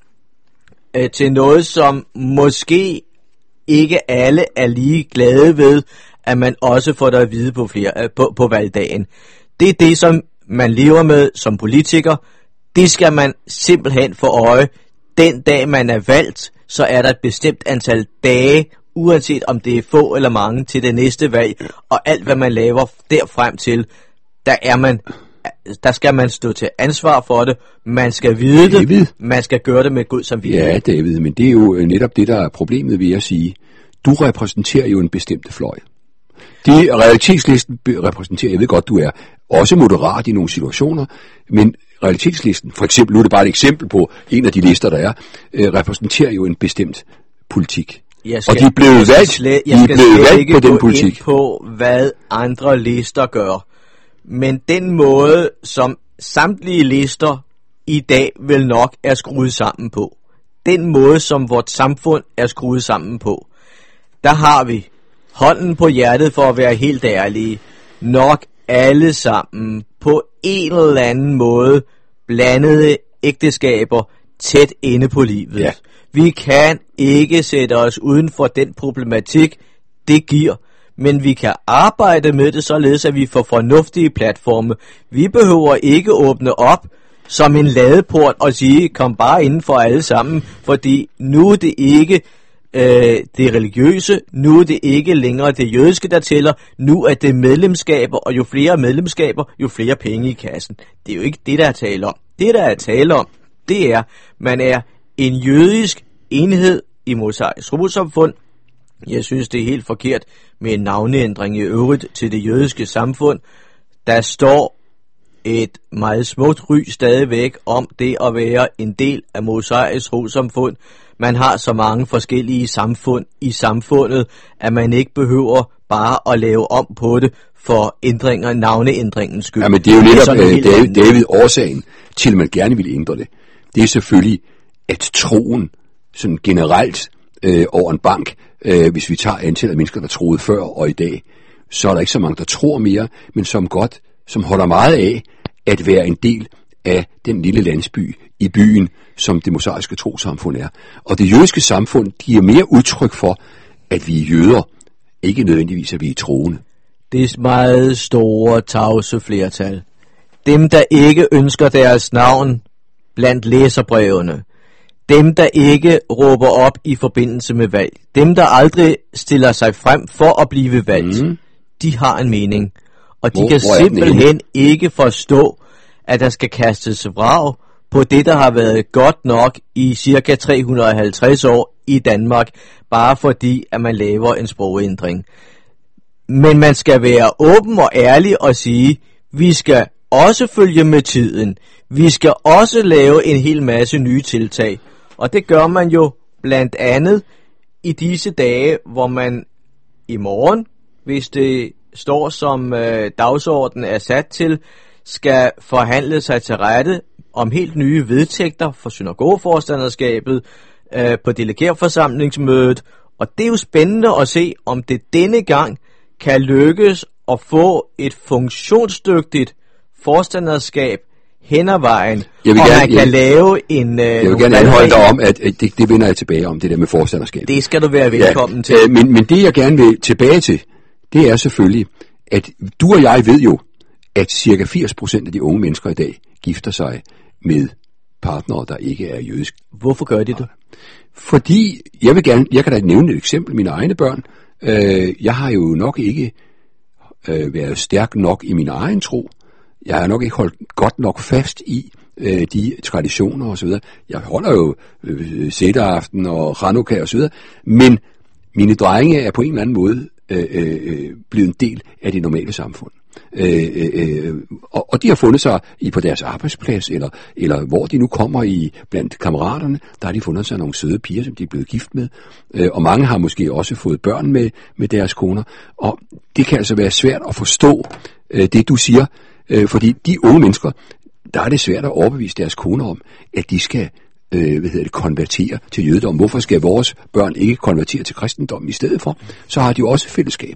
øh, til noget, som måske ikke alle er lige glade ved, at man også får det at vide på, flere, øh, på, på valgdagen. Det er det, som man lever med som politiker. Det skal man simpelthen få øje. Den dag, man er valgt, så er der et bestemt antal dage, uanset om det er få eller mange, til det næste valg. Og alt, hvad man laver derfrem til, der er man, der skal man stå til ansvar for det. Man skal vide David. det. Man skal gøre det med god samvittighed. Ja, David, men det er jo netop det, der er problemet, vil jeg sige. Du repræsenterer jo en bestemt fløj. Det realitetslisten repræsenterer, jeg ved godt, du er også moderat i nogle situationer, men realitetslisten, for eksempel, nu er det bare et eksempel på en af de lister, der er, øh, repræsenterer jo en bestemt politik. Jeg skal, og de er blevet valgt, slet, de er blevet valgt på den politik. På, hvad andre lister gør. Men den måde, som samtlige lister i dag vel nok er skruet sammen på, den måde, som vort samfund er skruet sammen på, der har vi hånden på hjertet, for at være helt ærlige, nok alle sammen på en eller anden måde blandede ægteskaber tæt inde på livet. Ja. Vi kan ikke sætte os uden for den problematik, det giver, men vi kan arbejde med det således, at vi får fornuftige platforme. Vi behøver ikke åbne op som en ladeport og sige, kom bare inden for alle sammen, fordi nu er det ikke øh, det religiøse, nu er det ikke længere det jødiske, der tæller, nu er det medlemskaber, og jo flere medlemskaber, jo flere penge i kassen. Det er jo ikke det, der er tale om. Det, der er tale om, det er, man er en jødisk enhed i mosaisk trossamfund. Jeg synes, det er helt forkert med en navneændring i øvrigt til det jødiske samfund. Der står et meget smukt ry stadigvæk om det at være en del af mosaisk trossamfund. Man har så mange forskellige samfund i samfundet, at man ikke behøver bare at lave om på det for ændringer, navneændringens skyld. Ja, men det er jo netop, det er David, David, årsagen til, at man gerne vil ændre det. Det er selvfølgelig, at troen sådan generelt øh, over en bank, øh, hvis vi tager antallet af mennesker, der troede før og i dag, så er der ikke så mange, der tror mere, men som godt, som holder meget af at være en del af den lille landsby i byen, som det mosaiske trosamfund er. Og det jødiske samfund giver mere udtryk for, at vi er jøder, ikke nødvendigvis, at vi er troende. Det er meget store tavse flertal. Dem, der ikke ønsker deres navn blandt læserbrevene. Dem, der ikke råber op i forbindelse med valg. Dem, der aldrig stiller sig frem for at blive valgt. Mm. De har en mening. Og de hvor, kan hvor simpelthen ikke forstå, at der skal kastes vrag på det, der har været godt nok i cirka tre hundrede og halvtreds år i Danmark, bare fordi, at man laver en sprogetændring. Men man skal være åben og ærlig og sige, vi skal også følge med tiden. Vi skal også lave en hel masse nye tiltag. Og det gør man jo blandt andet i disse dage, hvor man i morgen, hvis det står som øh, dagsordenen er sat til, skal forhandle sig til rette om helt nye vedtægter for synagogeforstanderskabet øh, på delegerforsamlingsmødet. Og det er jo spændende at se, om det denne gang kan lykkes at få et funktionsdygtigt forstanderskab hen ad vejen, Jeg vil og gerne- man kan jeg- lave en... Øh, Jeg vil nogle gerne anholde dig valgregler. om, at, at det, det vender jeg tilbage om, det der med forstanderskab. Det skal du være velkommen ja, til. Øh, men, men det jeg gerne vil tilbage til, det er selvfølgelig, at du og jeg ved jo, at cirka firs procent af de unge mennesker i dag gifter sig med partnere, der ikke er jødisk. Hvorfor gør de det? Fordi, jeg vil gerne, jeg kan da nævne et eksempel, mine egne børn. Øh, jeg har jo nok ikke øh, været stærk nok i min egen tro. Jeg har nok ikke holdt godt nok fast i øh, de traditioner og så videre. Jeg holder jo øh, sætteraften og Chanukka og så videre, men mine drenge er på en eller anden måde øh, øh, blevet en del af det normale samfund. Øh, øh, og, og de har fundet sig i på deres arbejdsplads, eller, eller hvor de nu kommer i blandt kammeraterne, der har de fundet sig nogle søde piger, som de er blevet gift med, øh, og mange har måske også fået børn med, med deres koner, og det kan altså være svært at forstå øh, det du siger, øh, fordi de unge mennesker, der er det svært at overbevise deres koner om, at de skal øh, hvad hedder det, konvertere til jødedom. Hvorfor skal vores børn ikke konvertere til kristendommen i stedet for? Så har de jo også fællesskab.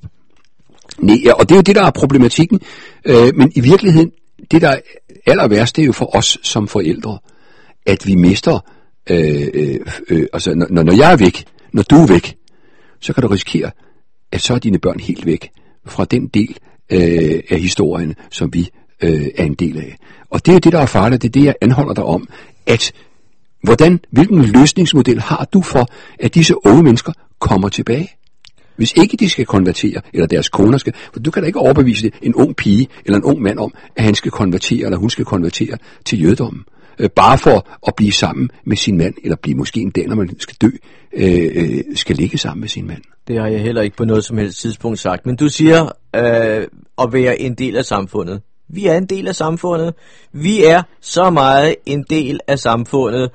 Nej, ja, og det er jo det, der er problematikken. Øh, men i virkeligheden, det der er aller værst, det er jo for os som forældre, at vi mister, øh, øh, øh, altså når, når jeg er væk, når du er væk, så kan du risikere, at så er dine børn helt væk fra den del øh, af historien, som vi øh, er en del af. Og det er jo det, der er farligt, det er det, jeg anholder dig om, at hvordan, hvilken løsningsmodel har du for, at disse unge mennesker kommer tilbage? Hvis ikke de skal konvertere, eller deres koner skal, for du kan da ikke overbevise en ung pige eller en ung mand om, at han skal konvertere, eller hun skal konvertere til jødedommen, øh, bare for at blive sammen med sin mand, eller blive måske en dag, når man skal dø, øh, øh, skal ligge sammen med sin mand. Det har jeg heller ikke på noget som helst tidspunkt sagt. Men du siger øh, at være en del af samfundet. Vi er en del af samfundet. Vi er så meget en del af samfundet,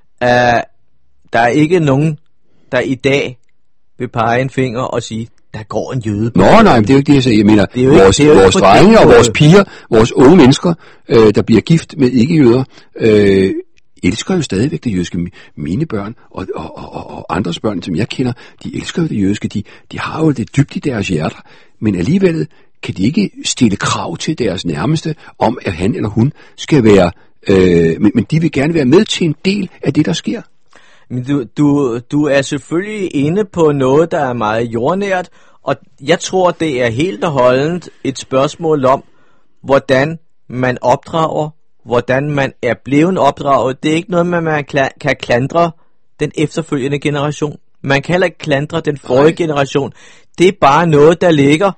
at der er ikke nogen, der i dag vil pege en finger og sige, der går en jøde på. Nå, nej, men det er jo ikke det, jeg siger. Jeg mener, Det er jo ikke- vores, det er jo ikke vores på drenge den og vores måde. piger, vores unge mennesker, øh, der bliver gift med ikke-jøder, øh, elsker jo stadigvæk det jødiske. Mine børn og, og, og, og andres børn, som jeg kender, de elsker jo det jødiske. De, de har jo det dybt i deres hjerter, men alligevel kan de ikke stille krav til deres nærmeste om, at han eller hun skal være, øh, men, men de vil gerne være med til en del af det, der sker. Men du, du, du er selvfølgelig inde på noget, der er meget jordnært, og jeg tror, det er helt og holdent et spørgsmål om, hvordan man opdrager, hvordan man er blevet opdraget. Det er ikke noget, man kan klandre den efterfølgende generation. Man kan heller ikke klandre den forrige Nej. generation. Det er bare noget, der ligger,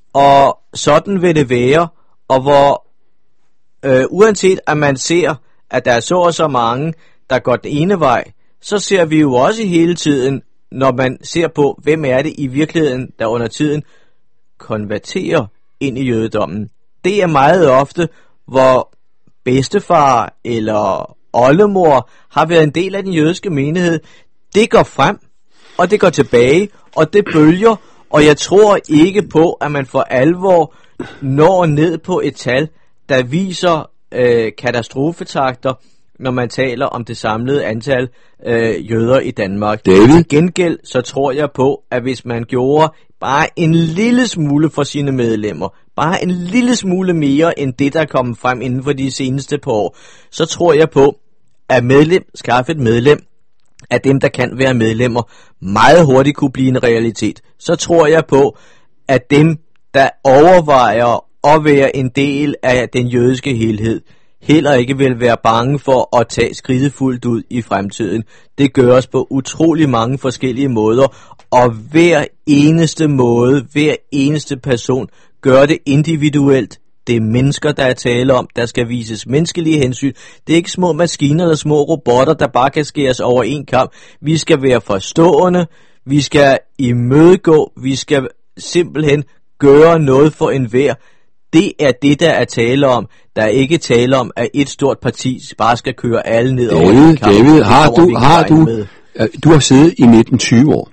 og sådan vil det være, og hvor øh, uanset at man ser, at der er så og så mange, der går den ene vej, så ser vi jo også hele tiden, når man ser på, hvem er det i virkeligheden, der under tiden konverterer ind i jødedommen. Det er meget ofte, hvor bedstefar eller oldemor har været en del af den jødiske menighed. Det går frem, og det går tilbage, og det bølger, og jeg tror ikke på, at man for alvor når ned på et tal, der viser øh, katastrofetakter, når man taler om det samlede antal øh, jøder i Danmark. David? Til gengæld så tror jeg på, at hvis man gjorde bare en lille smule for sine medlemmer, bare en lille smule mere end det, der er kommet frem inden for de seneste par år, så tror jeg på, at medlem, skaffe et medlem af dem, der kan være medlemmer, meget hurtigt kunne blive en realitet. Så tror jeg på, at dem, der overvejer at være en del af den jødiske helhed, heller ikke vil være bange for at tage skridtet fuldt ud i fremtiden. Det gøres på utrolig mange forskellige måder, og hver eneste måde, hver eneste person gør det individuelt. Det er mennesker, der er tale om, der skal vises menneskelige hensyn. Det er ikke små maskiner eller små robotter, der bare kan skæres over en kamp. Vi skal være forstående, vi skal imødegå, vi skal simpelthen gøre noget for enhver. Det er det, der er tale om. Der er ikke tale om, at et stort parti bare skal køre alle ned over David, en kamp. David, Det har kommer vi du, ikke har vejen du, med. øh, du har siddet i nitten tyve år.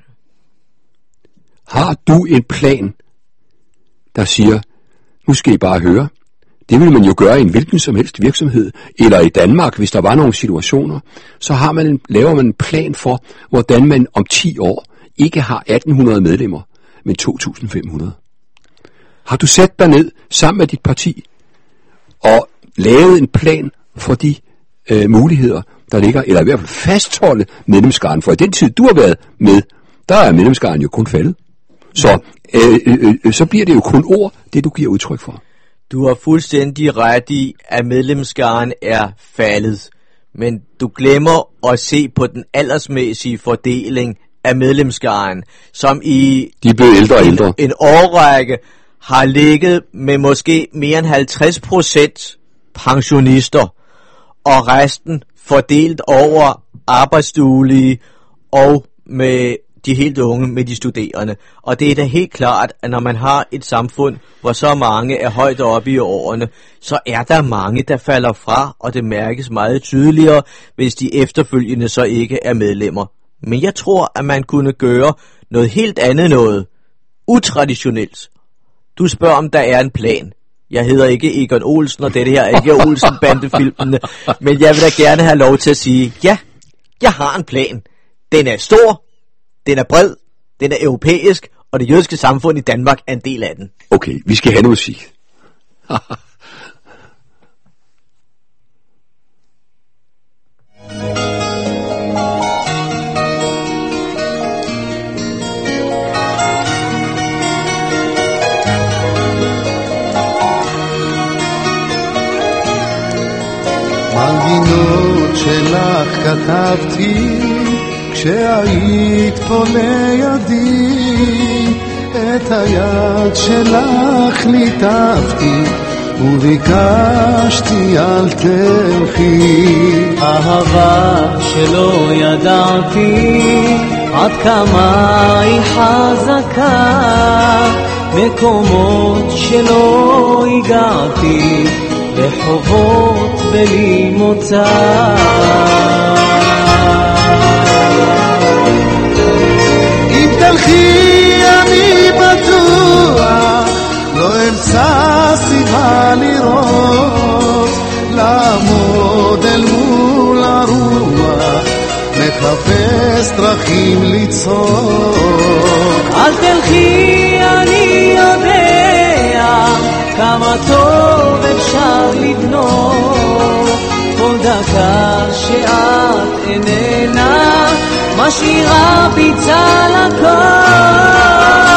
Har du en plan, der siger, nu skal I bare høre, det vil man jo gøre i en hvilken som helst virksomhed, eller i Danmark, hvis der var nogle situationer, så har man en, laver man en plan for, hvordan man om ti år ikke har atten hundrede medlemmer, men to tusind fem hundrede. Har du sat dig ned sammen med dit parti og lavet en plan for de øh, muligheder, der ligger, eller i hvert fald fastholde medlemskaren? For i den tid, du har været med, der er medlemskaren jo kun faldet. Så, øh, øh, øh, så bliver det jo kun ord, det du giver udtryk for. Du har fuldstændig ret i, at medlemskaren er faldet. Men du glemmer at se på den aldersmæssige fordeling af medlemskaren, som i De er blevet ældre og en, ældre. en årrække har ligget med måske mere end halvtreds procent pensionister, og resten fordelt over arbejdsduelige og med de helt unge, med de studerende. Og det er da helt klart, at når man har et samfund, hvor så mange er højt oppe i årene, så er der mange, der falder fra, og det mærkes meget tydeligere, hvis de efterfølgende så ikke er medlemmer. Men jeg tror, at man kunne gøre noget helt andet noget, utraditionelt. Du spørger, om der er en plan. Jeg hedder ikke Egon Olsen, og det her er ikke Olsen-bandefilmene, men jeg vil da gerne have lov til at sige, ja, jeg har en plan. Den er stor, den er bred, den er europæisk, og det jødiske samfund i Danmark er en del af den. Okay, vi skal have noget musik. מנגינות שלך כתבתי כשהיית פה לידי, את היד שלך ליטפתי וביקשתי אל תלכי. אהבה שלא ידעתי עד כמה היא חזקה, מקומות שלא הגעתי, רחובות בלי מוצא. אם תלכי אני בטוח לא אמצא סיבה לראות, לעמוד אל מול הרוח מחפש דרכים לצעוק. אל תלכי אני יודע כמה טוב אפשר לבנות, כל דקה שאת איננה משאירה בי צלקות.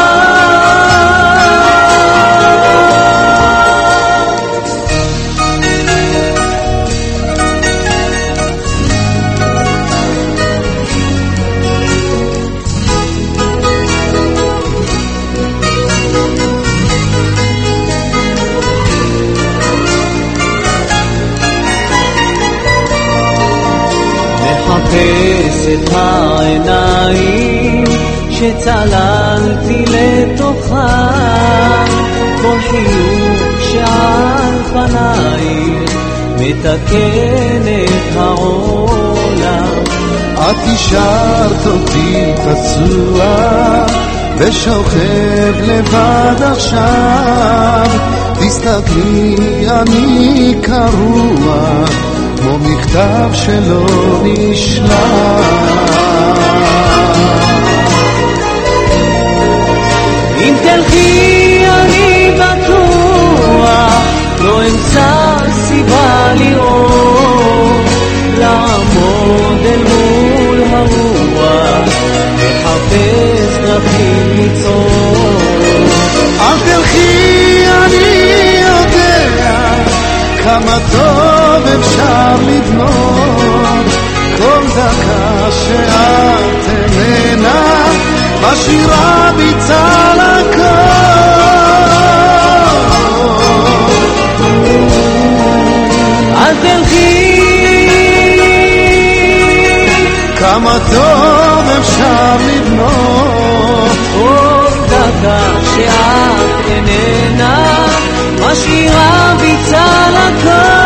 מחפש את העיניים שצללתי לתוכן, כל חיוך שעל פנייך מתקן את העולם. את השארת אותי פצוע ושוכב לבד עכשיו, תסתכלי אני קרוע כמו מכתב שלא נשלח. אם תלכי אני בטוח לא אמצא סיבה לראות, לעמוד אל מול הרוח מחפש דרכים לצעוק. אל תלכי אני יודע כמה טוב אפשר לבנות, כל דקה שאת איננה משאירה בי צלקות. אל תלכי כמה טוב אפשר לבנות, כל דקה שאת איננה משאירה בי צלקות.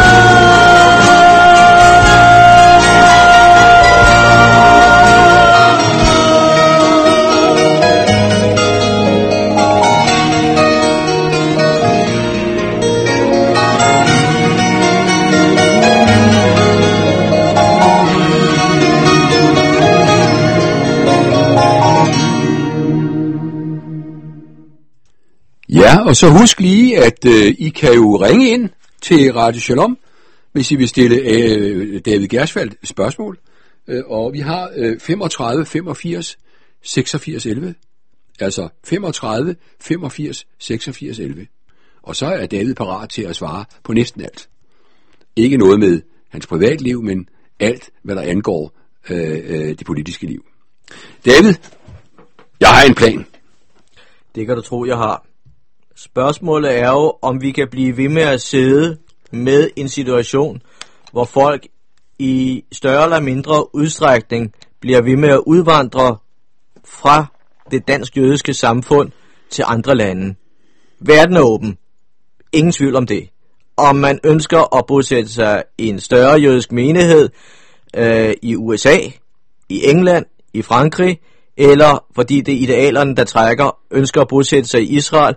Ja, Ja, og så husk lige, at øh, I kan jo ringe ind til Radio Shalom, hvis I vil stille øh, David Gersfeldt spørgsmål. Øh, og vi har øh, femogtredive femogfirs seksogfirs elleve. Altså femogtredive femogfirs seksogfirs elleve. Og så er David parat til at svare på næsten alt. Ikke noget med hans privatliv, men alt, hvad der angår øh, øh, det politiske liv. David, jeg har en plan. Det kan du tro, jeg har. Spørgsmålet er jo, om vi kan blive ved med at sidde med en situation, hvor folk i større eller mindre udstrækning bliver ved med at udvandre fra det dansk-jødiske samfund til andre lande. Verden er åben. Ingen tvivl om det. Om man ønsker at bosætte sig i en større jødisk menighed øh, i U S A, i England, i Frankrig, eller fordi det er idealerne, der trækker, ønsker at bosætte sig i Israel,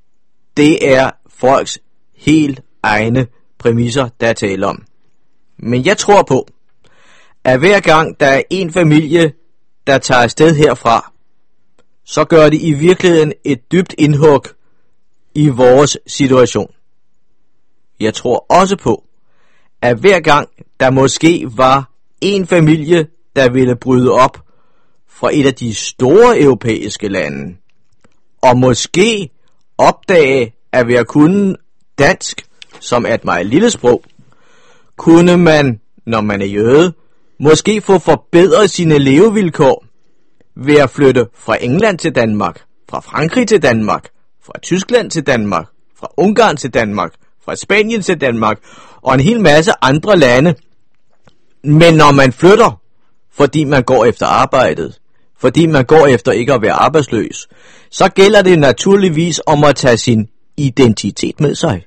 det er folks helt egne præmisser, der er tale om. Men jeg tror på, at hver gang der er en familie, der tager afsted herfra, så gør det i virkeligheden et dybt indhug i vores situation. Jeg tror også på, at hver gang der måske var en familie, der ville bryde op fra et af de store europæiske lande, og måske opdage, at ved at kunne dansk, som er et meget lille sprog, kunne man, når man er jøde, måske få forbedret sine levevilkår ved at flytte fra England til Danmark, fra Frankrig til Danmark, fra Tyskland til Danmark, fra Ungarn til Danmark, fra Spanien til Danmark, og en hel masse andre lande. Men når man flytter, fordi man går efter arbejdet, fordi man går efter ikke at være arbejdsløs, så gælder det naturligvis om at tage sin identitet med sig.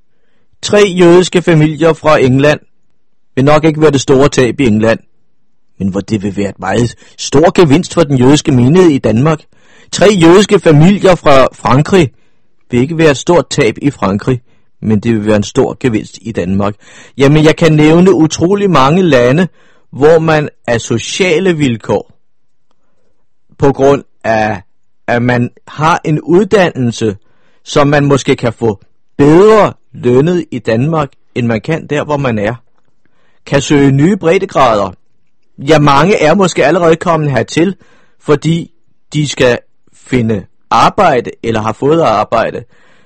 Tre jødiske familier fra England vil nok ikke være det store tab i England, men hvor det vil være et meget stor gevinst for den jødiske menighed i Danmark. Tre jødiske familier fra Frankrig vil ikke være et stort tab i Frankrig, men det vil være en stor gevinst i Danmark. Jamen, jeg kan nævne utrolig mange lande, hvor man af sociale vilkår, på grund af, at man har en uddannelse, som man måske kan få bedre lønnet i Danmark, end man kan der, hvor man er, kan søge nye breddegrader. Ja, mange er måske allerede kommet hertil, fordi de skal finde arbejde, eller har fået arbejde.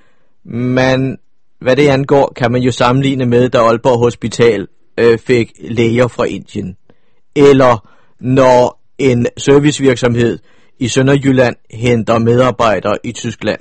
Men hvad det angår, kan man jo sammenligne med, da Aalborg Hospital øh, fik læger fra Indien. Eller når en servicevirksomhed i Sønderjylland henter medarbejdere i Tyskland.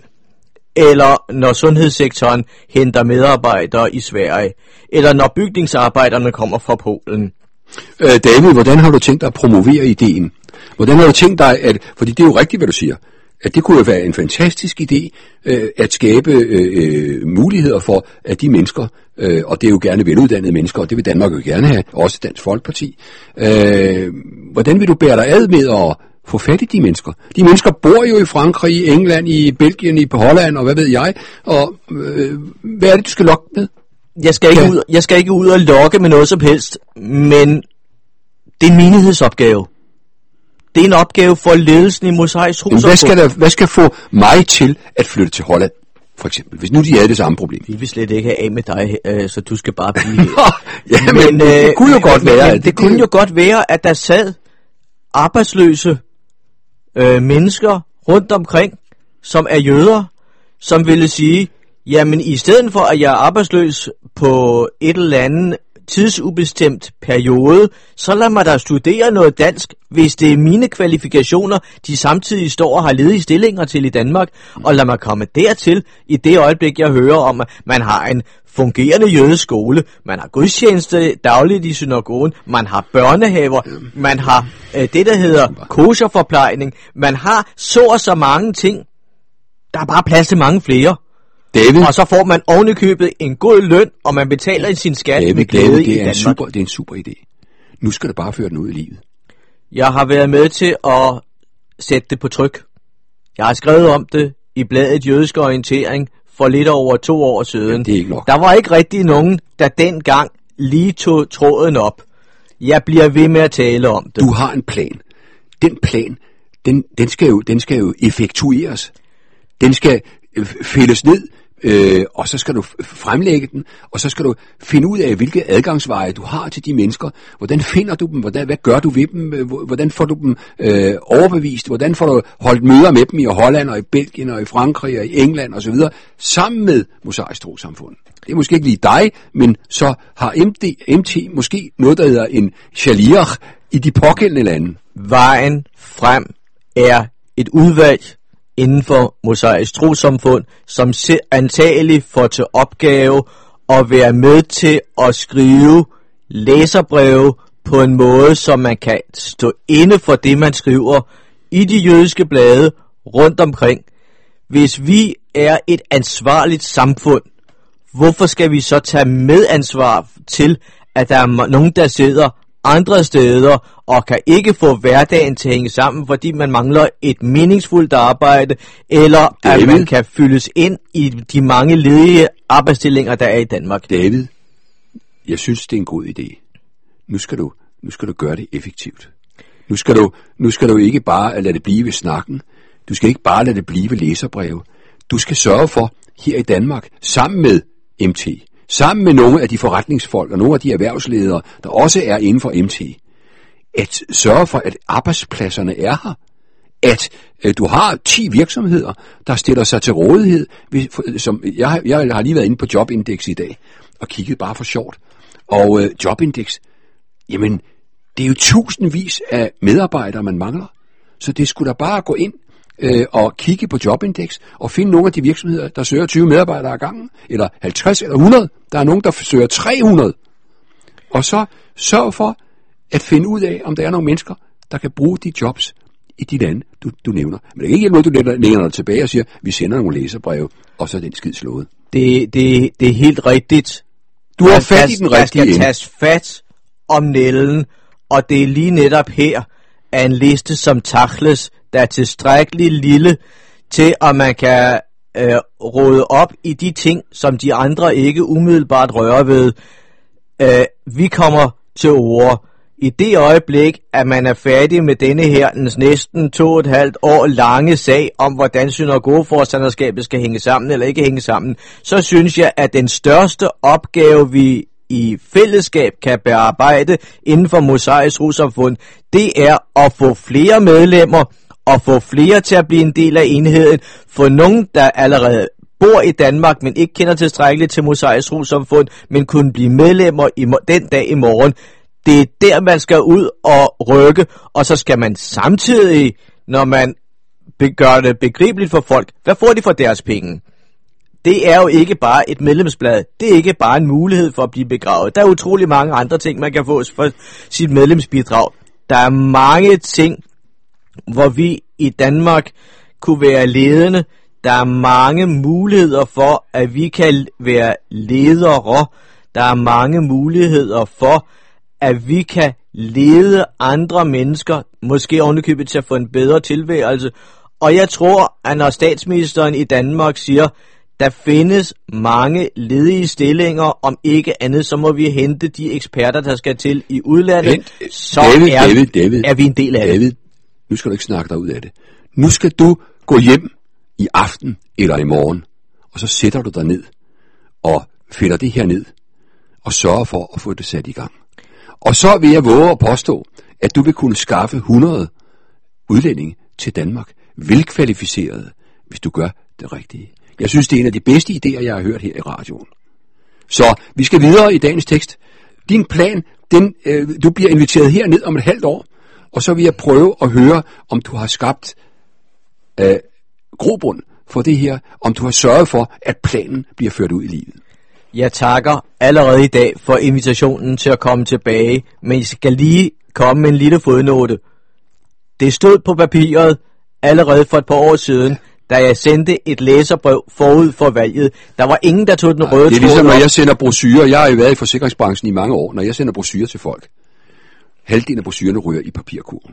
Eller når sundhedssektoren henter medarbejdere i Sverige. Eller når bygningsarbejderne kommer fra Polen. Øh, David, hvordan har du tænkt dig at promovere ideen? Hvordan har du tænkt dig, at, fordi det er jo rigtigt, hvad du siger, at det kunne jo være en fantastisk idé øh, at skabe øh, muligheder for, at de mennesker, øh, og det er jo gerne veluddannede mennesker, og det vil Danmark jo gerne have, også Dansk Folkeparti. Øh, hvordan vil du bære dig ad med at få fat i de mennesker? De mennesker bor jo i Frankrig, i England, i Belgien, i Holland, og hvad ved jeg, og øh, hvad er det, du skal lokke med? Jeg skal, ikke ud, jeg skal ikke ud og lokke med noget som helst, men det er en menighedsopgave. Det er en opgave for ledelsen i Mosaiks Hus. Hvad skal, der, hvad skal få mig til at flytte til Holland, for eksempel, hvis nu de havde det samme problem? Vi vil slet ikke have af med dig, øh, så du skal bare blive... ja, men, men øh, det kunne jo godt men, være... Men, det, det kunne jo godt være, at der sad arbejdsløse øh, mennesker rundt omkring, som er jøder, som ville sige, jamen i stedet for, at jeg er arbejdsløs på et eller andet tidsubestemt periode, så lad mig da studere noget dansk, hvis det er mine kvalifikationer, de samtidig står og har ledige stillinger til i Danmark, og lad mig komme dertil i det øjeblik, jeg hører om, at man har en fungerende jødeskole, man har gudstjeneste dagligt i synagogen, man har børnehaver, man har øh, det, der hedder kosherforplejning, man har så og så mange ting. Der er bare plads til mange flere. David, og så får man ovenikøbet en god løn, og man betaler sin skat David, med glæde David, i det er Danmark. En super, det er en super idé. Nu skal du bare føre den ud i livet. Jeg har været med til at sætte det på tryk. Jeg har skrevet om det i bladet Jødisk Orientering for lidt over to år siden. Ja, det er ikke nok. Der var ikke rigtig nogen, der dengang lige tog tråden op. Jeg bliver ved med at tale om det. Du har en plan. Den plan, den, den, skal, jo, den skal jo effektueres. Den skal øh, fældes ned, øh, og så skal du fremlægge den, og så skal du finde ud af, hvilke adgangsveje du har til de mennesker. Hvordan finder du dem? Hvordan, hvad gør du ved dem? Hvordan får du dem øh, overbevist? Hvordan får du holdt møder med dem i Holland og i Belgien og i Frankrig og i England osv., sammen med Mosaisk Troessamfund? Det er måske ikke lige dig, men så har M D, M T måske noget, der hedder en shaliach i de pågældende lande. Vejen frem er et udvalg inden for Mosaisk Troessamfund, som antageligt får til opgave at være med til at skrive læserbreve på en måde, så man kan stå inde for det, man skriver i de jødiske blade rundt omkring. Hvis vi er et ansvarligt samfund, hvorfor skal vi så tage medansvar til, at der er nogen, der sidder andre steder og kan ikke få hverdagen til at hænge sammen, fordi man mangler et meningsfuldt arbejde, eller David, at man kan fyldes ind i de mange ledige arbejdsstillinger, der er i Danmark? David, jeg synes, det er en god idé. Nu skal du, nu skal du gøre det effektivt. Nu skal du, nu skal du ikke bare lade det blive ved snakken. Du skal ikke bare lade det blive ved læserbreve. Du skal sørge for, her i Danmark, sammen med M T, sammen med nogle af de forretningsfolk og nogle af de erhvervsledere, der også er inden for M T, at sørge for, at arbejdspladserne er her. At øh, du har ti virksomheder, der stiller sig til rådighed. Hvis, som, jeg, har, jeg har lige været inde på Jobindex i dag og kigget bare for sjovt. Og øh, Jobindex, jamen, det er jo tusindvis af medarbejdere, man mangler. Så det skulle da bare gå ind øh, og kigge på Jobindex og finde nogle af de virksomheder, der søger tyve medarbejdere ad gangen, eller halvtreds eller hundrede. Der er nogen, der søger tre hundrede. Og så sørg for at finde ud af, om der er nogle mennesker, der kan bruge de jobs i de lande, du, du nævner. Men det er ikke noget, du lægger dig tilbage og siger, vi sender nogle læserbreve, og så er den skid slået. Det, det, det er helt rigtigt. Du har fat i den rigtige ende. Der skal tages fat om nælen, og det er lige netop her, af en liste som Tachles, der er tilstrækkeligt lille til, at man kan øh, råde op i de ting, som de andre ikke umiddelbart rører ved. Øh, vi kommer til ord. I det øjeblik, at man er færdig med denne her næsten to og et halvt år lange sag om, hvordan synagogeforstanderskabet skal hænge sammen eller ikke hænge sammen, så synes jeg, at den største opgave, vi i fællesskab kan bearbejde inden for Mosaisk Troessamfund, det er at få flere medlemmer og få flere til at blive en del af enheden. For nogen, der allerede bor i Danmark, men ikke kender tilstrækkeligt til Mosaisk Troessamfund, men kunne blive medlemmer i den dag i morgen. Det er der, man skal ud og rykke, og så skal man samtidig, når man gør det begribeligt for folk, hvad får de for deres penge? Det er jo ikke bare et medlemsblad. Det er ikke bare en mulighed for at blive begravet. Der er utrolig mange andre ting, man kan få for sit medlemsbidrag. Der er mange ting, hvor vi i Danmark kunne være ledende. Der er mange muligheder for, at vi kan være ledere. Der er mange muligheder for, at vi kan lede andre mennesker, måske ovenikøbet til at få en bedre tilværelse. Og jeg tror, at når statsministeren i Danmark siger, der findes mange ledige stillinger, om ikke andet, så må vi hente de eksperter, der skal til i udlandet. Hent, så David, er, David, David, er vi en del af David, det. Nu skal du ikke snakke dig ud af det. Nu skal du gå hjem i aften eller i morgen, og så sætter du dig ned og fælder det her ned og sørger for at få det sat i gang. Og så vil jeg våge at påstå, at du vil kunne skaffe hundrede udlændinge til Danmark, velkvalificerede, hvis du gør det rigtige. Jeg synes, det er en af de bedste idéer, jeg har hørt her i radioen. Så vi skal videre i dagens tekst. Din plan, den, øh, du bliver inviteret herned om et halvt år, og så vil jeg prøve at høre, om du har skabt øh, grobund for det her, om du har sørget for, at planen bliver ført ud i livet. Jeg takker allerede i dag for invitationen til at komme tilbage, men I skal lige komme med en lille fodnote. Det stod på papiret allerede for et par år siden, da jeg sendte et læserbrev forud for valget. Der var ingen, der tog den røde tråd. Det er ligesom, når jeg sender brochurer. Jeg har jo været i forsikringsbranchen i mange år. Når jeg sender brochurer til folk, halvdelen af brochurerne ryger i papirkurven.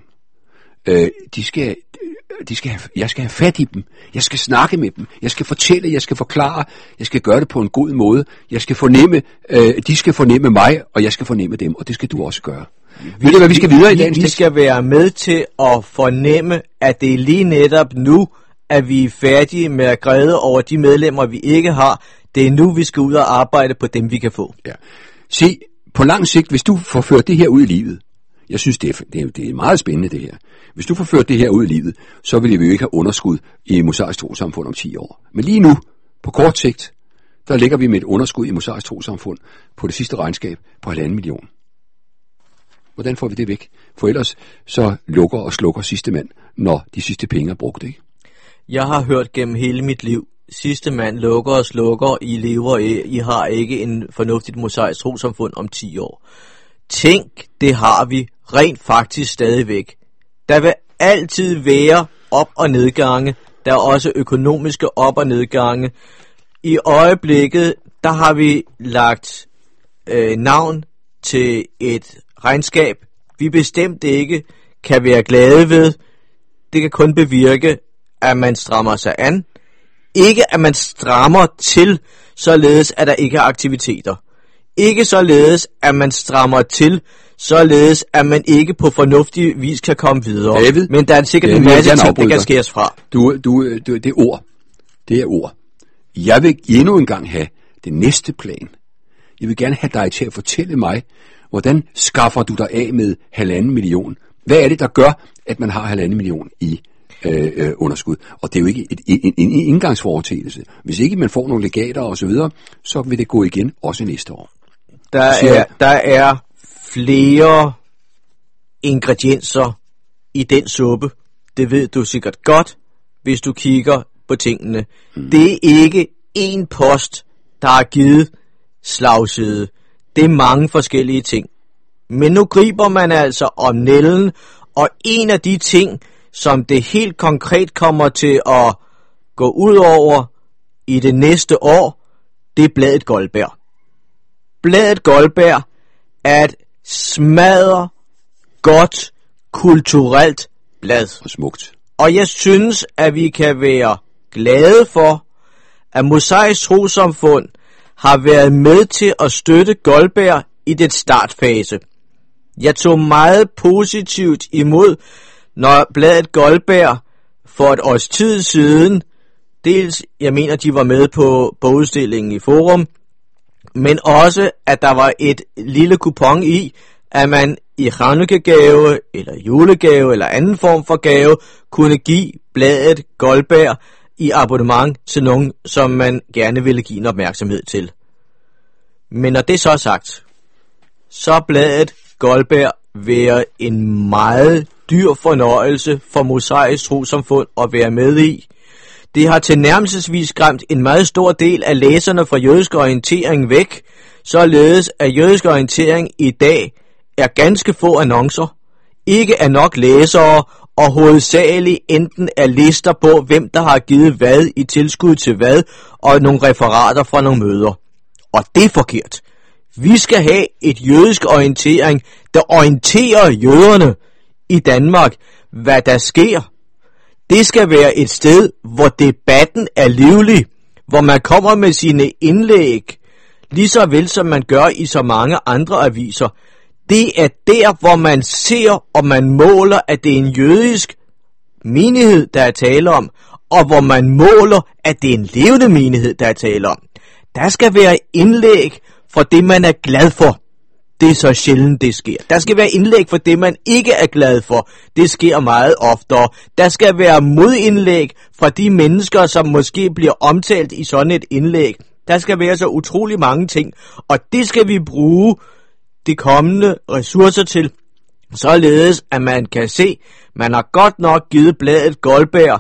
Øh, de skal, de skal have, jeg skal have fat i dem. Jeg skal snakke med dem. Jeg skal fortælle, jeg skal forklare. Jeg skal gøre det på en god måde. Jeg skal fornemme, øh, de skal fornemme mig, og jeg skal fornemme dem. Og det skal du også gøre. Vi, Ved du, hvad vi skal videre i dagens Vi tekst? skal være med til at fornemme, at det er lige netop nu, at vi er færdige med at græde over de medlemmer, vi ikke har. Det er nu, vi skal ud og arbejde på dem, vi kan få. Ja. Se, på lang sigt, hvis du får ført det her ud i livet, jeg synes, det er, det, er, det er meget spændende det her. Hvis du får ført det her ud i livet, så vil vi jo ikke have underskud i Mosaisk Troessamfund om ti år. Men lige nu, på kort sigt, der ligger vi med et underskud i Mosaisk Troessamfund på det sidste regnskab på halvanden million. Hvordan får vi det væk? For ellers så lukker og slukker sidste mand, når de sidste penge er brugt, ikke? Jeg har hørt gennem hele mit liv, sidste mand lukker og slukker, I lever, I har ikke en fornuftigt mosaisk troessamfund om ti år. Tænk, det har vi rent faktisk stadigvæk. Der vil altid være op- og nedgange, der er også økonomiske op- og nedgange. I øjeblikket, der har vi lagt øh, navn til et regnskab, vi bestemt ikke kan være glade ved. Det kan kun bevirke, at man strammer sig an. Ikke at man strammer til, således at der ikke er aktiviteter. Ikke således, at man strammer til, således at man ikke på fornuftig vis kan komme videre. David, Men der er sikkert David, en masse ting, der afbryder. kan skæres fra. Du, du, du, det er ord. Det er ord. Jeg vil endnu engang have det næste plan. Jeg vil gerne have dig til at fortælle mig, hvordan skaffer du dig af med halvanden million? Hvad er det, der gør, at man har halvanden million i øh, øh, underskud? Og det er jo ikke et, en, en indgangsforetagelse. Hvis ikke man får nogle legater og så videre, så vil det gå igen også næste år. Der siger er, jeg. der er flere ingredienser i den suppe. Det ved du sikkert godt, hvis du kigger på tingene. Mm. Det er ikke én post, der har givet slagside. Det er mange forskellige ting. Men nu griber man altså om nælden, og en af de ting, som det helt konkret kommer til at gå ud over i det næste år, det er bladet Goldberg. Bladet Goldberg er et smadret, godt, kulturelt blad. Og smukt. Og jeg synes, at vi kan være glade for, at Mosaisk Troessamfund har været med til at støtte Goldberg i det startfase. Jeg tog meget positivt imod, når bladet Goldberg for et års tid siden, dels, jeg mener, de var med på bogudstillingen i Forum, men også, at der var et lille kupon i, at man i Hanukkah-gave, eller julegave, eller anden form for gave, kunne give bladet Goldberg i abonnement til nogen, som man gerne ville give en opmærksomhed til. Men når det så er sagt, så er bladet Goldberg være en meget dyr fornøjelse for Mosaisk Troessamfund at være med i. Det har tilnærmelsesvis skræmt en meget stor del af læserne fra Jødisk Orientering væk, således at Jødisk Orientering i dag er ganske få annoncer, ikke er nok læsere, og hovedsageligt enten er lister på, hvem der har givet hvad i tilskud til hvad, og nogle referater fra nogle møder. Og det er forkert. Vi skal have et jødisk orientering, der orienterer jøderne i Danmark, hvad der sker. Det skal være et sted, hvor debatten er livlig, hvor man kommer med sine indlæg, lige så vel som man gør i så mange andre aviser. Det er der, hvor man ser og man måler, at det er en jødisk menighed, der er tale om, og hvor man måler, at det er en levende menighed, der er tale om. Der skal være indlæg for det, man er glad for. Det er så sjældent, det sker. Der skal være indlæg for det, man ikke er glad for. Det sker meget oftere. Der skal være modindlæg fra de mennesker, som måske bliver omtalt i sådan et indlæg. Der skal være så utrolig mange ting, og det skal vi bruge de kommende ressourcer til, således at man kan se, man har godt nok givet bladet Goldberg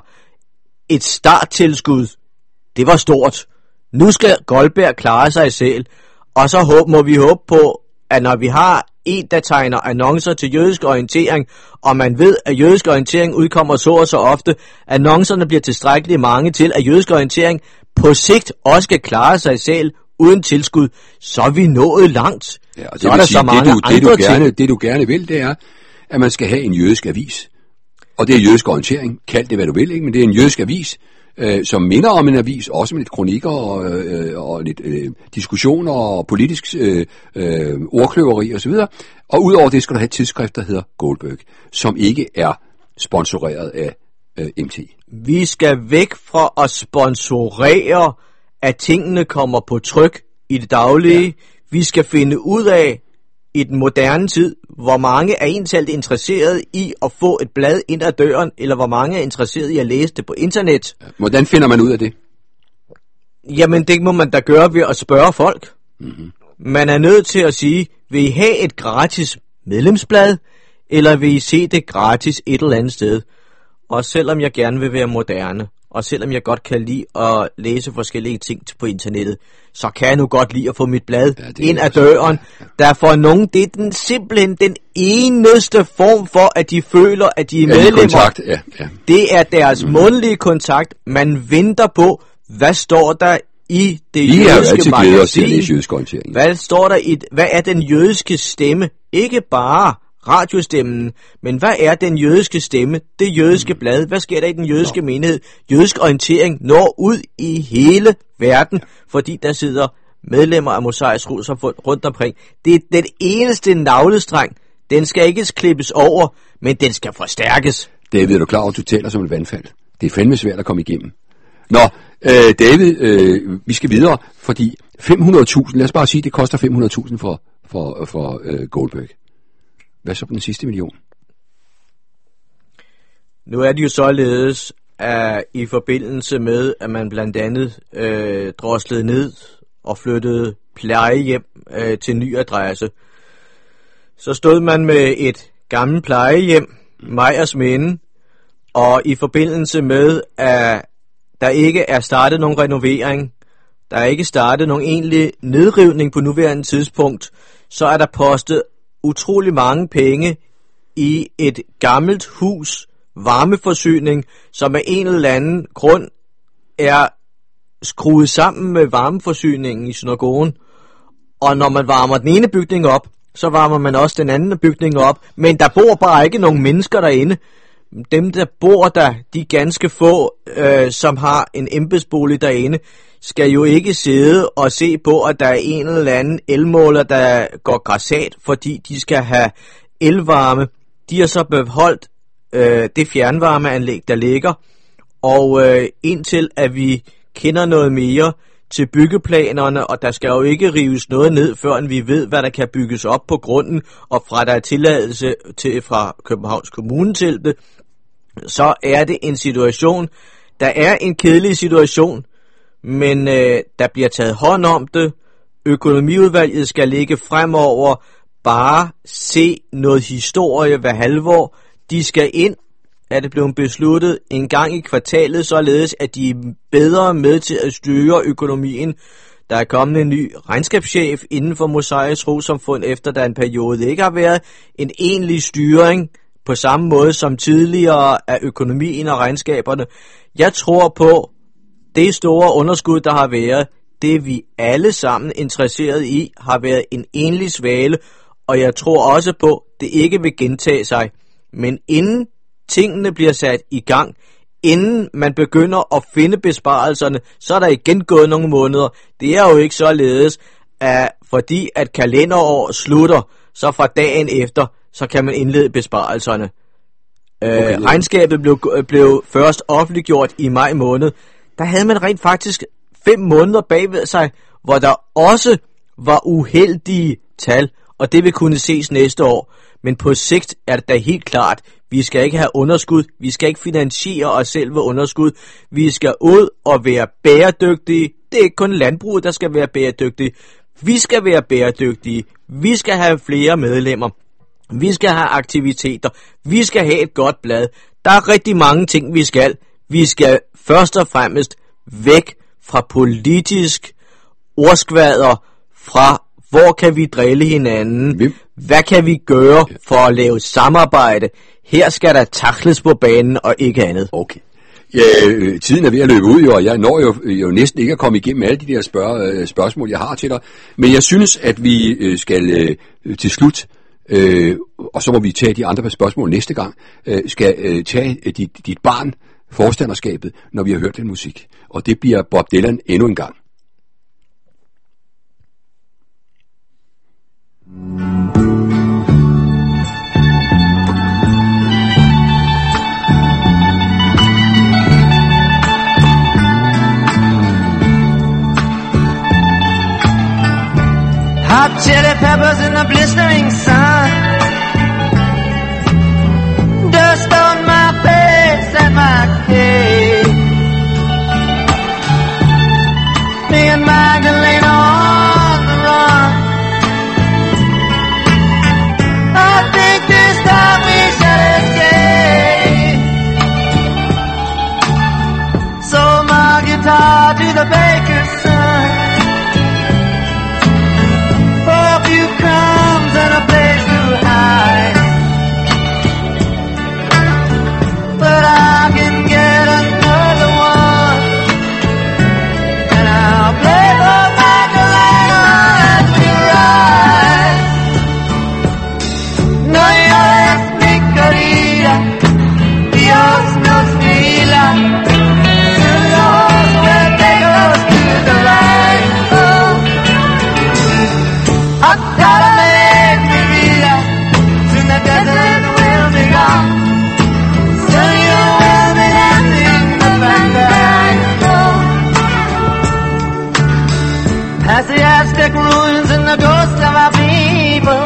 et starttilskud. Det var stort. Nu skal Goldberg klare sig selv, og så håb, må vi håbe på, at når vi har en, der tegner annoncer til Jødisk Orientering, og man ved, at Jødisk Orientering udkommer så og så ofte, annoncerne bliver tilstrækkeligt mange til, at Jødisk Orientering på sigt også skal klare sig selv uden tilskud, så er vi nået langt. Ja, og så er der sige, så mange det, du, det, andre du gerne, ting. det du gerne vil, det er, at man skal have en jødisk avis. Og det er Jødisk Orientering. Kald det, hvad du vil, ikke? Men det er en jødisk avis, øh, som minder om en avis, også med lidt kronikker og, øh, og lidt øh, diskussioner og politisk øh, øh, ordkløveri osv. Og udover det skal du have et tidsskrift, der hedder Goldberg, som ikke er sponsoreret af øh, M T. Vi skal væk fra at sponsorere, at tingene kommer på tryk i det daglige. Ja. Vi skal finde ud af, i den moderne tid, hvor mange er egentlig interesseret i at få et blad ind ad døren, eller hvor mange er interesseret i at læse det på internet. Hvordan finder man ud af det? Jamen, det må man da gøre ved at spørge folk. Mm-hmm. Man er nødt til at sige, vil I have et gratis medlemsblad, eller vil I se det gratis et eller andet sted? Og selvom jeg gerne vil være moderne, og selvom jeg godt kan lide at læse forskellige ting på internettet, så kan jeg nu godt lide at få mit blad ja, ind ad døren. Ja, ja. Der for nogen, det er den, simpelthen den eneste form for, at de føler, at de er medlemmer. Ja, kontakt. Ja, ja. Det er deres mm. mundtlige kontakt. Man venter på, hvad står der i det I jødiske magasin? Jødisk orientering. Hvad står der i, hvad er den jødiske stemme? Ikke bare radiostemmen, men hvad er den jødiske stemme? Det jødiske mm. blad. Hvad sker der i den jødiske Nå. menighed? Jødisk orientering når ud i hele verden, fordi der sidder medlemmer af Mosaisk Trossamfund rundt omkring. Det er den eneste navlestreng. Den skal ikke klippes over, men den skal forstærkes. David, er du klar over, at du taler som et vandfald? Det er fandme svært at komme igennem. Nå, øh, David, øh, vi skal videre, fordi fem hundrede tusind, lad os bare sige, det koster fem hundrede tusind for, for, for øh, Goldberg. Hvad så på den sidste million? Nu er det jo således, at i forbindelse med, at man blandt andet øh, droslede ned og flyttede plejehjem øh, til ny adresse, så stod man med et gammelt plejehjem, Mejersminde, og i forbindelse med, at der ikke er startet nogen renovering, der er ikke startet nogen egentlig nedrivning på nuværende tidspunkt, så er der postet utrolig mange penge i et gammelt hus, varmeforsyning, som af en eller anden grund er skruet sammen med varmeforsyningen i synagogen. Og når man varmer den ene bygning op, så varmer man også den anden bygning op, men der bor bare ikke nogen mennesker derinde. Dem, der bor der, de ganske få, øh, som har en embedsbolig derinde, skal jo ikke sidde og se på, at der er en eller anden elmåler, der går græsat, fordi de skal have elvarme. De har så beholdt øh, det fjernvarmeanlæg, der ligger, og øh, indtil at vi kender noget mere til byggeplanerne, og der skal jo ikke rives noget ned, før vi ved, hvad der kan bygges op på grunden, og fra der er tilladelse til fra Københavns Kommune til det, så er det en situation, der er en kedelig situation, men øh, der bliver taget hånd om det. Økonomiudvalget skal ligge fremover, bare se noget historie hver halvår. De skal ind, er det blevet besluttet, en gang i kvartalet, således at de er bedre med til at styre økonomien. Der er kommet en ny regnskabschef inden for Mosaisk Trossamfund, efter der en periode ikke har været en egentlig styring på samme måde som tidligere af økonomien og regnskaberne. Jeg tror på, det store underskud, der har været, det vi alle sammen interesseret i, har været en enlig svale, og jeg tror også på, det ikke vil gentage sig. Men inden tingene bliver sat i gang, inden man begynder at finde besparelserne, så er der igen gået nogle måneder. Det er jo ikke således, at fordi at kalenderår slutter, så fra dagen efter, så kan man indlede besparelserne. Okay, øh, regnskabet blev, blev først offentliggjort i maj måned. Der havde man rent faktisk fem måneder bagved sig, hvor der også var uheldige tal, og det vil kunne ses næste år. Men på sigt er det da helt klart, vi skal ikke have underskud, vi skal ikke finansiere os selv ved underskud, vi skal ud og være bæredygtige. Det er ikke kun landbruget, der skal være bæredygtige. Vi skal være bæredygtige, vi skal have flere medlemmer, vi skal have aktiviteter, vi skal have et godt blad. Der er rigtig mange ting, vi skal. Vi skal først og fremmest væk fra politisk ordskvader, fra hvor kan vi drille hinanden, hvad kan vi gøre for at lave samarbejde. Her skal der tackles på banen og ikke andet. Okay. Ja, tiden er ved at løbe ud, og jeg når jo, jo næsten ikke at komme igennem alle de der spørg- spørgsmål, jeg har til dig. Men jeg synes, at vi skal øh, til slut, øh, og så må vi tage de andre spørgsmål næste gang, øh, skal øh, tage dit, dit barn, forstanderskabet, når vi har hørt den musik. Og det bliver Bob Dylan endnu en gang. chili peppers in the blistering sun, dust on my face and my cake. Me and Magdalena on the run. I think this time we shall escape. Sold my guitar to the baker's son for a few crumbs and a place to hide. But I can get another one, and I'll play the Magdalena as we ride. No, Dios, mi querida, Dios nos mira. Dios will take us to the right. Oh, I gotta make me vida. Soon the desert will be gone. Soon you will be dancing the fandango. Past the Aztec ruins and the ghosts of our people,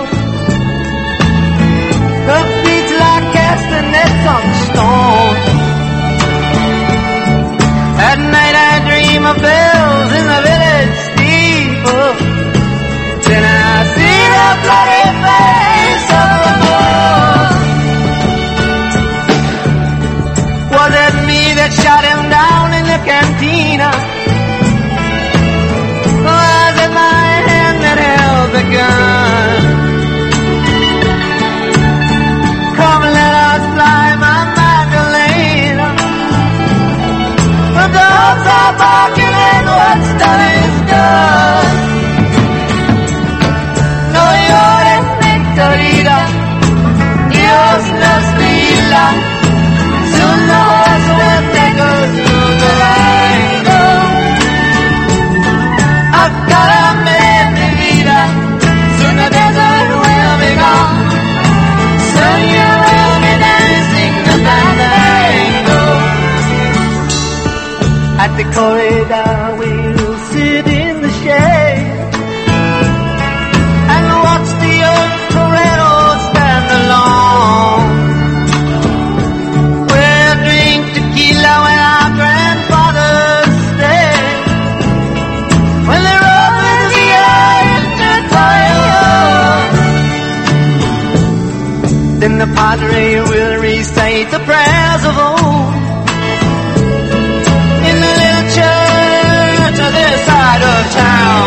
the beach like castanets on stone. At night I dream of bells in the village steeple. Then I see the bloody face of the bull. Was it me that shot him down in the cantina? Or was it my hand that held the gun? Come, let us fly, my Magdalena. The dogs are barking and what's done is done. No llores, mi querida, Dios nos mira. Soon the horse will take us to the right. I've gotta make me vida. Soon the desert will be gone. Soon you will be dancing the fandango. At the corridor we'll sit in the shade and watch the old toreros stand alone. We'll drink tequila when our grandfathers stayed, when they rode with the iron to Toyota. Then the padre will recite the prayers of old in the little church on this side of town.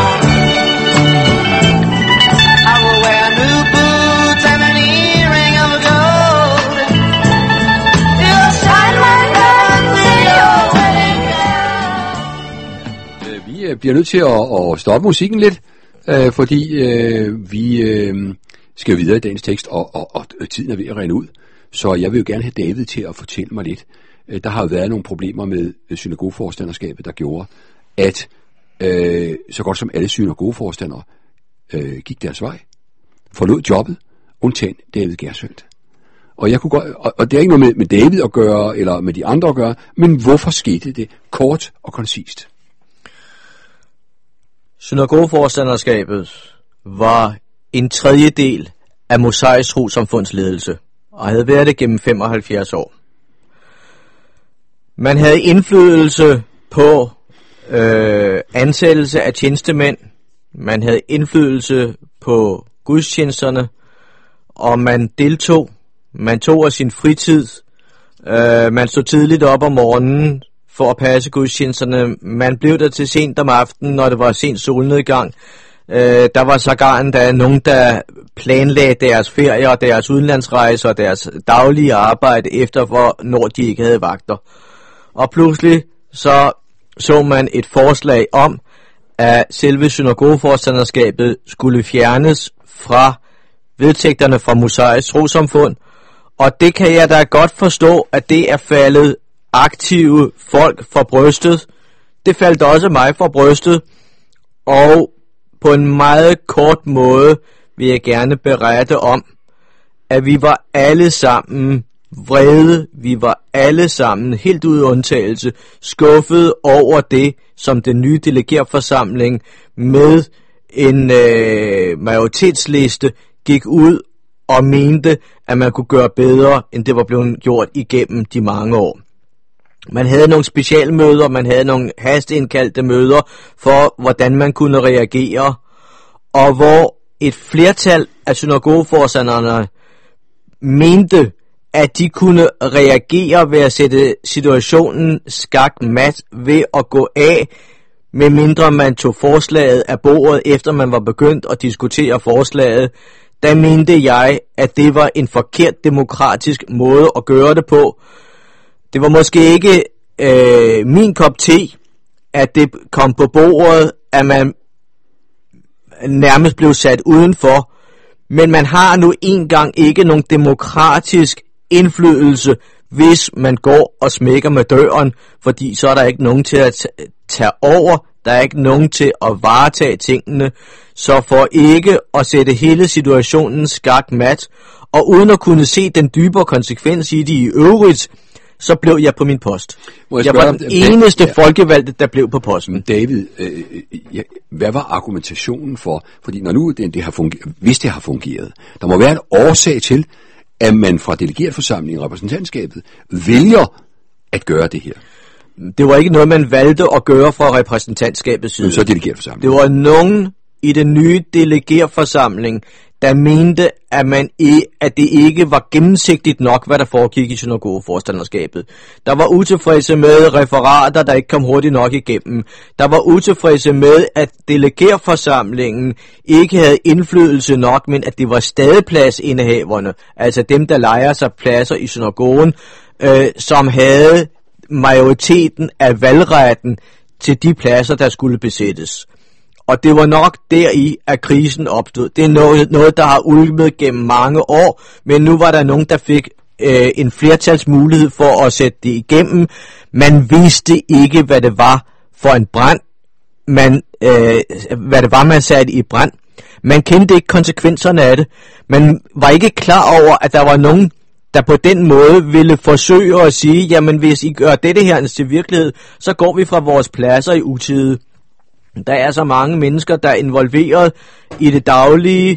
I will wear new boots and an earring of gold. You'll shine my hands in your wedding gown. Vi øh, bliver nødt til at, at stoppe musikken lidt, øh, fordi øh, vi øh, skal videre i dagens tekst, og, og, og tiden er ved at rende ud. Så jeg vil jo gerne have David til at fortælle mig lidt. Der har jo været nogle problemer med synagogeforstanderskabet, der gjorde, at øh, så godt som alle synagogeforstandere øh, gik deres vej, forlod jobbet, undtagen David Gersfeldt. Og, jeg kunne godt, og, og det er ikke noget med, med David at gøre, eller med de andre at gøre, men hvorfor skete det? Kort og koncist. Synagogeforstanderskabet var en tredjedel af Mosaisk Trossamfunds ledelse, og havde været det gennem femoghalvfjerds år. Man havde indflydelse på øh, ansættelse af tjenestemænd, man havde indflydelse på gudstjenesterne, og man deltog, man tog af sin fritid, øh, man stod tidligt op om morgenen for at passe gudstjenesterne, man blev der til sent om aftenen, når det var sent solnedgang. Øh, der var sågar endda nogen, der planlagde deres ferier og deres udenlandsrejser og deres daglige arbejde efter, hvornår de ikke havde vagter. Og pludselig så så man et forslag om, at selve synagogeforstanderskabet skulle fjernes fra vedtægterne fra Mosaisk Trossamfund. Og det kan jeg da godt forstå, at det er faldet aktive folk for brystet. Det faldt også mig for brystet. Og på en meget kort måde vil jeg gerne berette om, at vi var alle sammen vrede, vi var alle sammen helt uden undtagelse skuffede over det, som den nye delegerforsamling med en øh, majoritetsliste gik ud og mente, at man kunne gøre bedre, end det var blevet gjort igennem de mange år. Man havde nogle specialmøder, man havde nogle hasteindkaldte møder for, hvordan man kunne reagere, og hvor et flertal af synagogeforstanderne mente, at de kunne reagere ved at sætte situationen skakmat ved at gå af, medmindre man tog forslaget af bordet, efter man var begyndt at diskutere forslaget. Der mente jeg, at det var en forkert demokratisk måde at gøre det på. Det var måske ikke øh, min kop te, at det kom på bordet, at man nærmest blev sat udenfor. Men man har nu engang ikke nogen demokratisk indflydelse, hvis man går og smækker med døren, fordi så er der ikke nogen til at tage over, der er ikke nogen til at varetage tingene. Så for ikke at sætte hele situationen skakmat, og uden at kunne se den dybere konsekvens i det i øvrigt, så blev jeg på min post. Jeg, jeg var den eneste ja. folkevalgte, der blev på posten. David, øh, ja, hvad var argumentationen for? Fordi når nu det, det har fungeret, hvis det har fungeret, der må være en årsag til, at man fra delegeretforsamlingen og repræsentantskabet vælger at gøre det her. Det var ikke noget, man valgte at gøre fra repræsentantskabets side. Men så delegeretforsamlingen. Det var nogen i den nye delegeretforsamling, der mente, at, man i, at det ikke var gennemsigtigt nok, hvad der foregik i synagogeforstanderskabet. Der var utilfredse med referater, der ikke kom hurtigt nok igennem. Der var utilfredse med, at delegeretforsamlingen ikke havde indflydelse nok, men at det var stadepladsindehaverne, altså dem, der lejer sig pladser i synagogen, øh, som havde majoriteten af valgretten til de pladser, der skulle besættes. Og det var nok deri, at krisen opstod. Det er noget, noget der har ulmet gennem mange år, men nu var der nogen, der fik øh, en flertalsmulighed for at sætte det igennem. Man vidste ikke, hvad det var for en brand, man, øh, hvad det var, man satte i brand. Man kendte ikke konsekvenserne af det. Man var ikke klar over, at der var nogen, der på den måde ville forsøge at sige, jamen hvis I gør dette her til virkelighed, så går vi fra vores pladser i utide. Der er så mange mennesker, der er involveret i det daglige,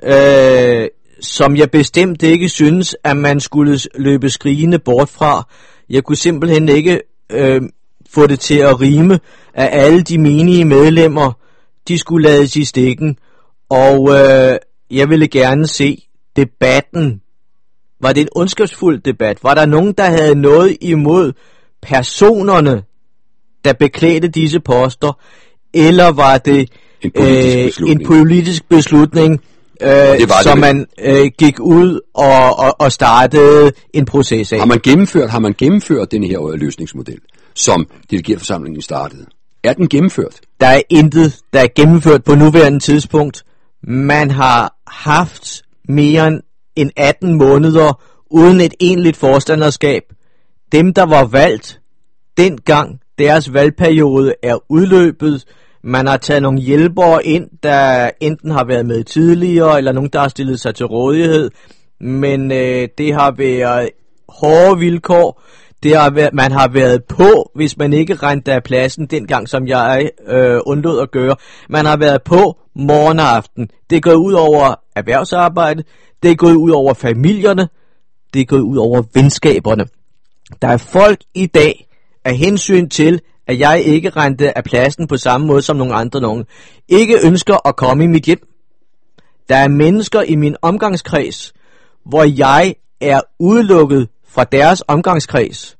øh, som jeg bestemt ikke synes, at man skulle løbe skrigende bort fra. Jeg kunne simpelthen ikke øh, få det til at rime, at alle de menige medlemmer, de skulle lades i stikken. Og øh, jeg ville gerne se debatten. Var det en ondskabsfuld debat? Var der nogen, der havde noget imod personerne, der beklædte disse poster? Eller var det en politisk øh, en politisk beslutning, øh, som man øh, gik ud og, og, og startede en proces af? Har man gennemført, har man gennemført den her løsningsmodel, som delegeretforsamlingen startede? Er den gennemført? Der er intet, der er gennemført på nuværende tidspunkt. Man har haft mere end atten måneder uden et egentligt forstanderskab. Dem, der var valgt dengang, deres valgperiode er udløbet. Man har taget nogle hjælpere ind, der enten har været med tidligere, eller nogen, der har stillet sig til rådighed. Men øh, det har været hårde vilkår. Det har været, man har været på, hvis man ikke rendte af pladsen dengang, som jeg øh, undlod at gøre. Man har været på morgen og aften. Det er gået ud over erhvervsarbejde. Det er gået ud over familierne. Det er gået ud over venskaberne. Der er folk i dag, af hensyn til, at jeg ikke rendte af pladsen på samme måde som nogle andre nogen, ikke ønsker at komme i mit hjem. Der er mennesker i min omgangskreds, hvor jeg er udelukket fra deres omgangskreds.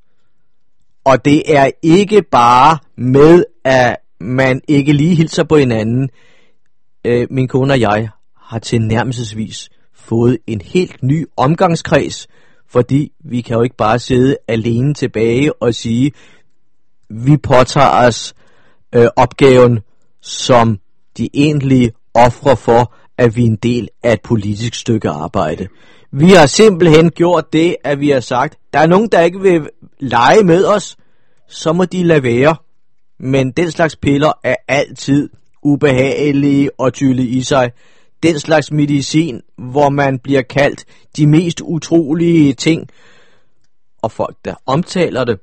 Og det er ikke bare med, at man ikke lige hilser på hinanden. Øh, min kone og jeg har tilnærmelsesvis fået en helt ny omgangskreds, fordi vi kan jo ikke bare sidde alene tilbage og sige, vi påtager os øh, opgaven som de egentlige ofre for, at vi er en del af et politisk stykke arbejde. Vi har simpelthen gjort det, at vi har sagt, der er nogen, der ikke vil lege med os, så må de lade være. Men den slags piller er altid ubehagelige og tydelige i sig. Den slags medicin, hvor man bliver kaldt de mest utrolige ting, og folk, der omtaler det,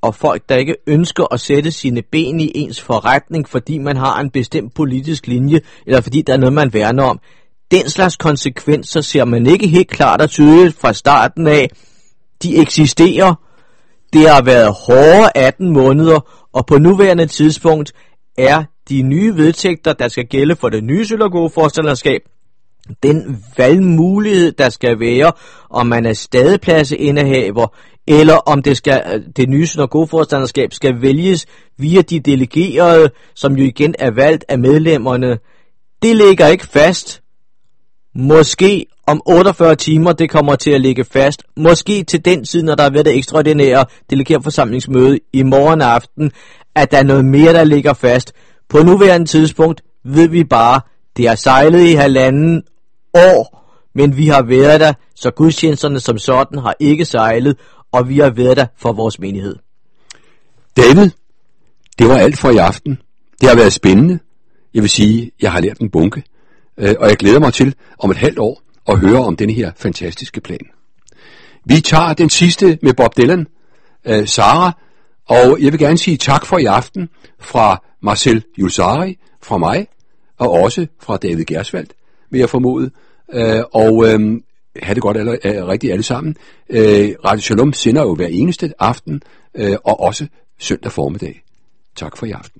og folk, der ikke ønsker at sætte sine ben i ens forretning, fordi man har en bestemt politisk linje, eller fordi der er noget, man værner om. Den slags konsekvenser ser man ikke helt klart og tydeligt fra starten af. De eksisterer. Det har været hårde atten måneder, og på nuværende tidspunkt er de nye vedtægter, der skal gælde for det nye synagogeforstanderskab, den valgmulighed, der skal være, om man er stadepladsindehaver, eller om det, skal, det nye synagogeforstanderskab skal vælges via de delegerede, som jo igen er valgt af medlemmerne. Det ligger ikke fast. Måske om otteogfyrre timer, det kommer til at ligge fast. Måske til den tid, når der har været det ekstraordinære delegerforsamlingsmøde i morgen aften, at der er noget mere, der ligger fast. På nuværende tidspunkt ved vi bare, det har sejlet i halvanden år, men vi har været der, så gudstjenesterne som sådan har ikke sejlet, og vi har været der for vores menighed. David, det var alt for i aften. Det har været spændende. Jeg vil sige, jeg har lært en bunke, og jeg glæder mig til om et halvt år at høre om denne her fantastiske plan. Vi tager den sidste med Bob Dylan, uh, Sarah, og jeg vil gerne sige tak for i aften fra Marcel Julsari, fra mig, og også fra David Gerswald, vil jeg formode. Uh, og uh, have det godt alle, uh, rigtig alle sammen. Uh, Radio Shalom sender jo hver eneste aften, uh, og også søndag formiddag. Tak for i aften.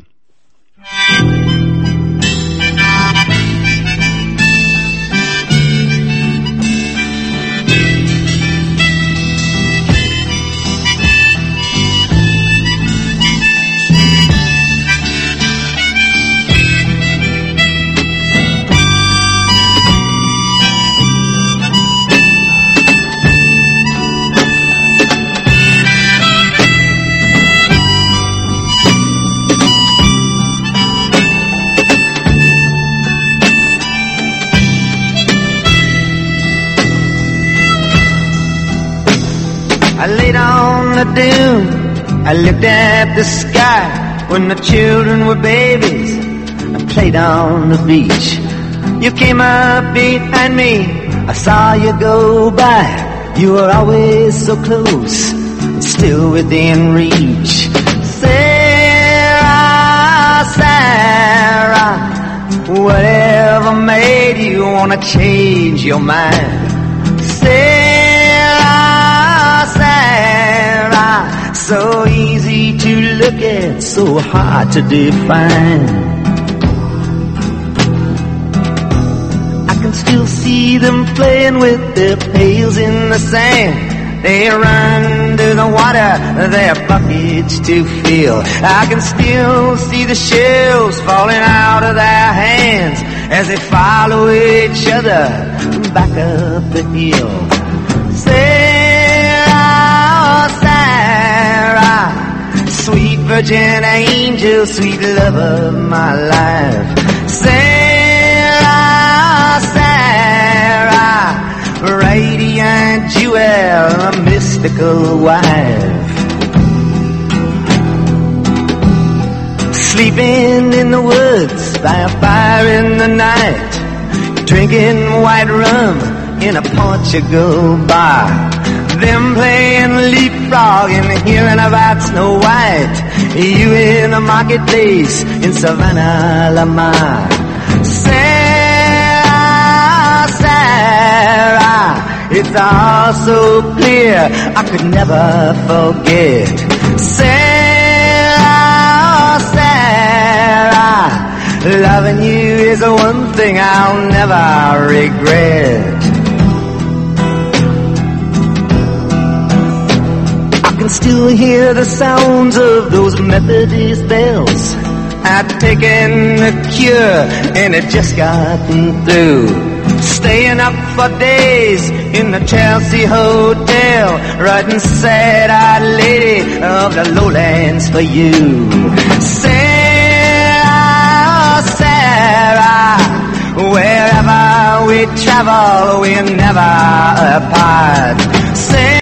I laid on the dune, I looked at the sky when the children were babies and played on the beach. You came up behind me, I saw you go by. You were always so close, still within reach. Sarah, Sarah, whatever made you wanna change your mind? Sarah, so easy to look at, so hard to define. I can still see them playing with their pails in the sand. They run to the water, their buckets to fill. I can still see the shells falling out of their hands as they follow each other back up the hill. Sarah, Sarah, sweet virgin angel, sweet love of my life. Sarah, Sarah, radiant jewel, a mystical wife. Sleeping in the woods by a fire in the night, drinking white rum in a Portugal bar. Them playing leapfrog and hearing about Snow White. You in the marketplace in Savannah, Lamar. Sarah, Sarah, it's all so clear I could never forget. Sarah, Sarah, loving you is the one thing I'll never regret. I can still hear the sounds of those Methodist bells. I'd taken the cure and it just gotten through. Staying up for days in the Chelsea Hotel, writing sad-eyed lady of the lowlands for you. Sarah, Sarah, wherever we travel, we're never apart. Sarah,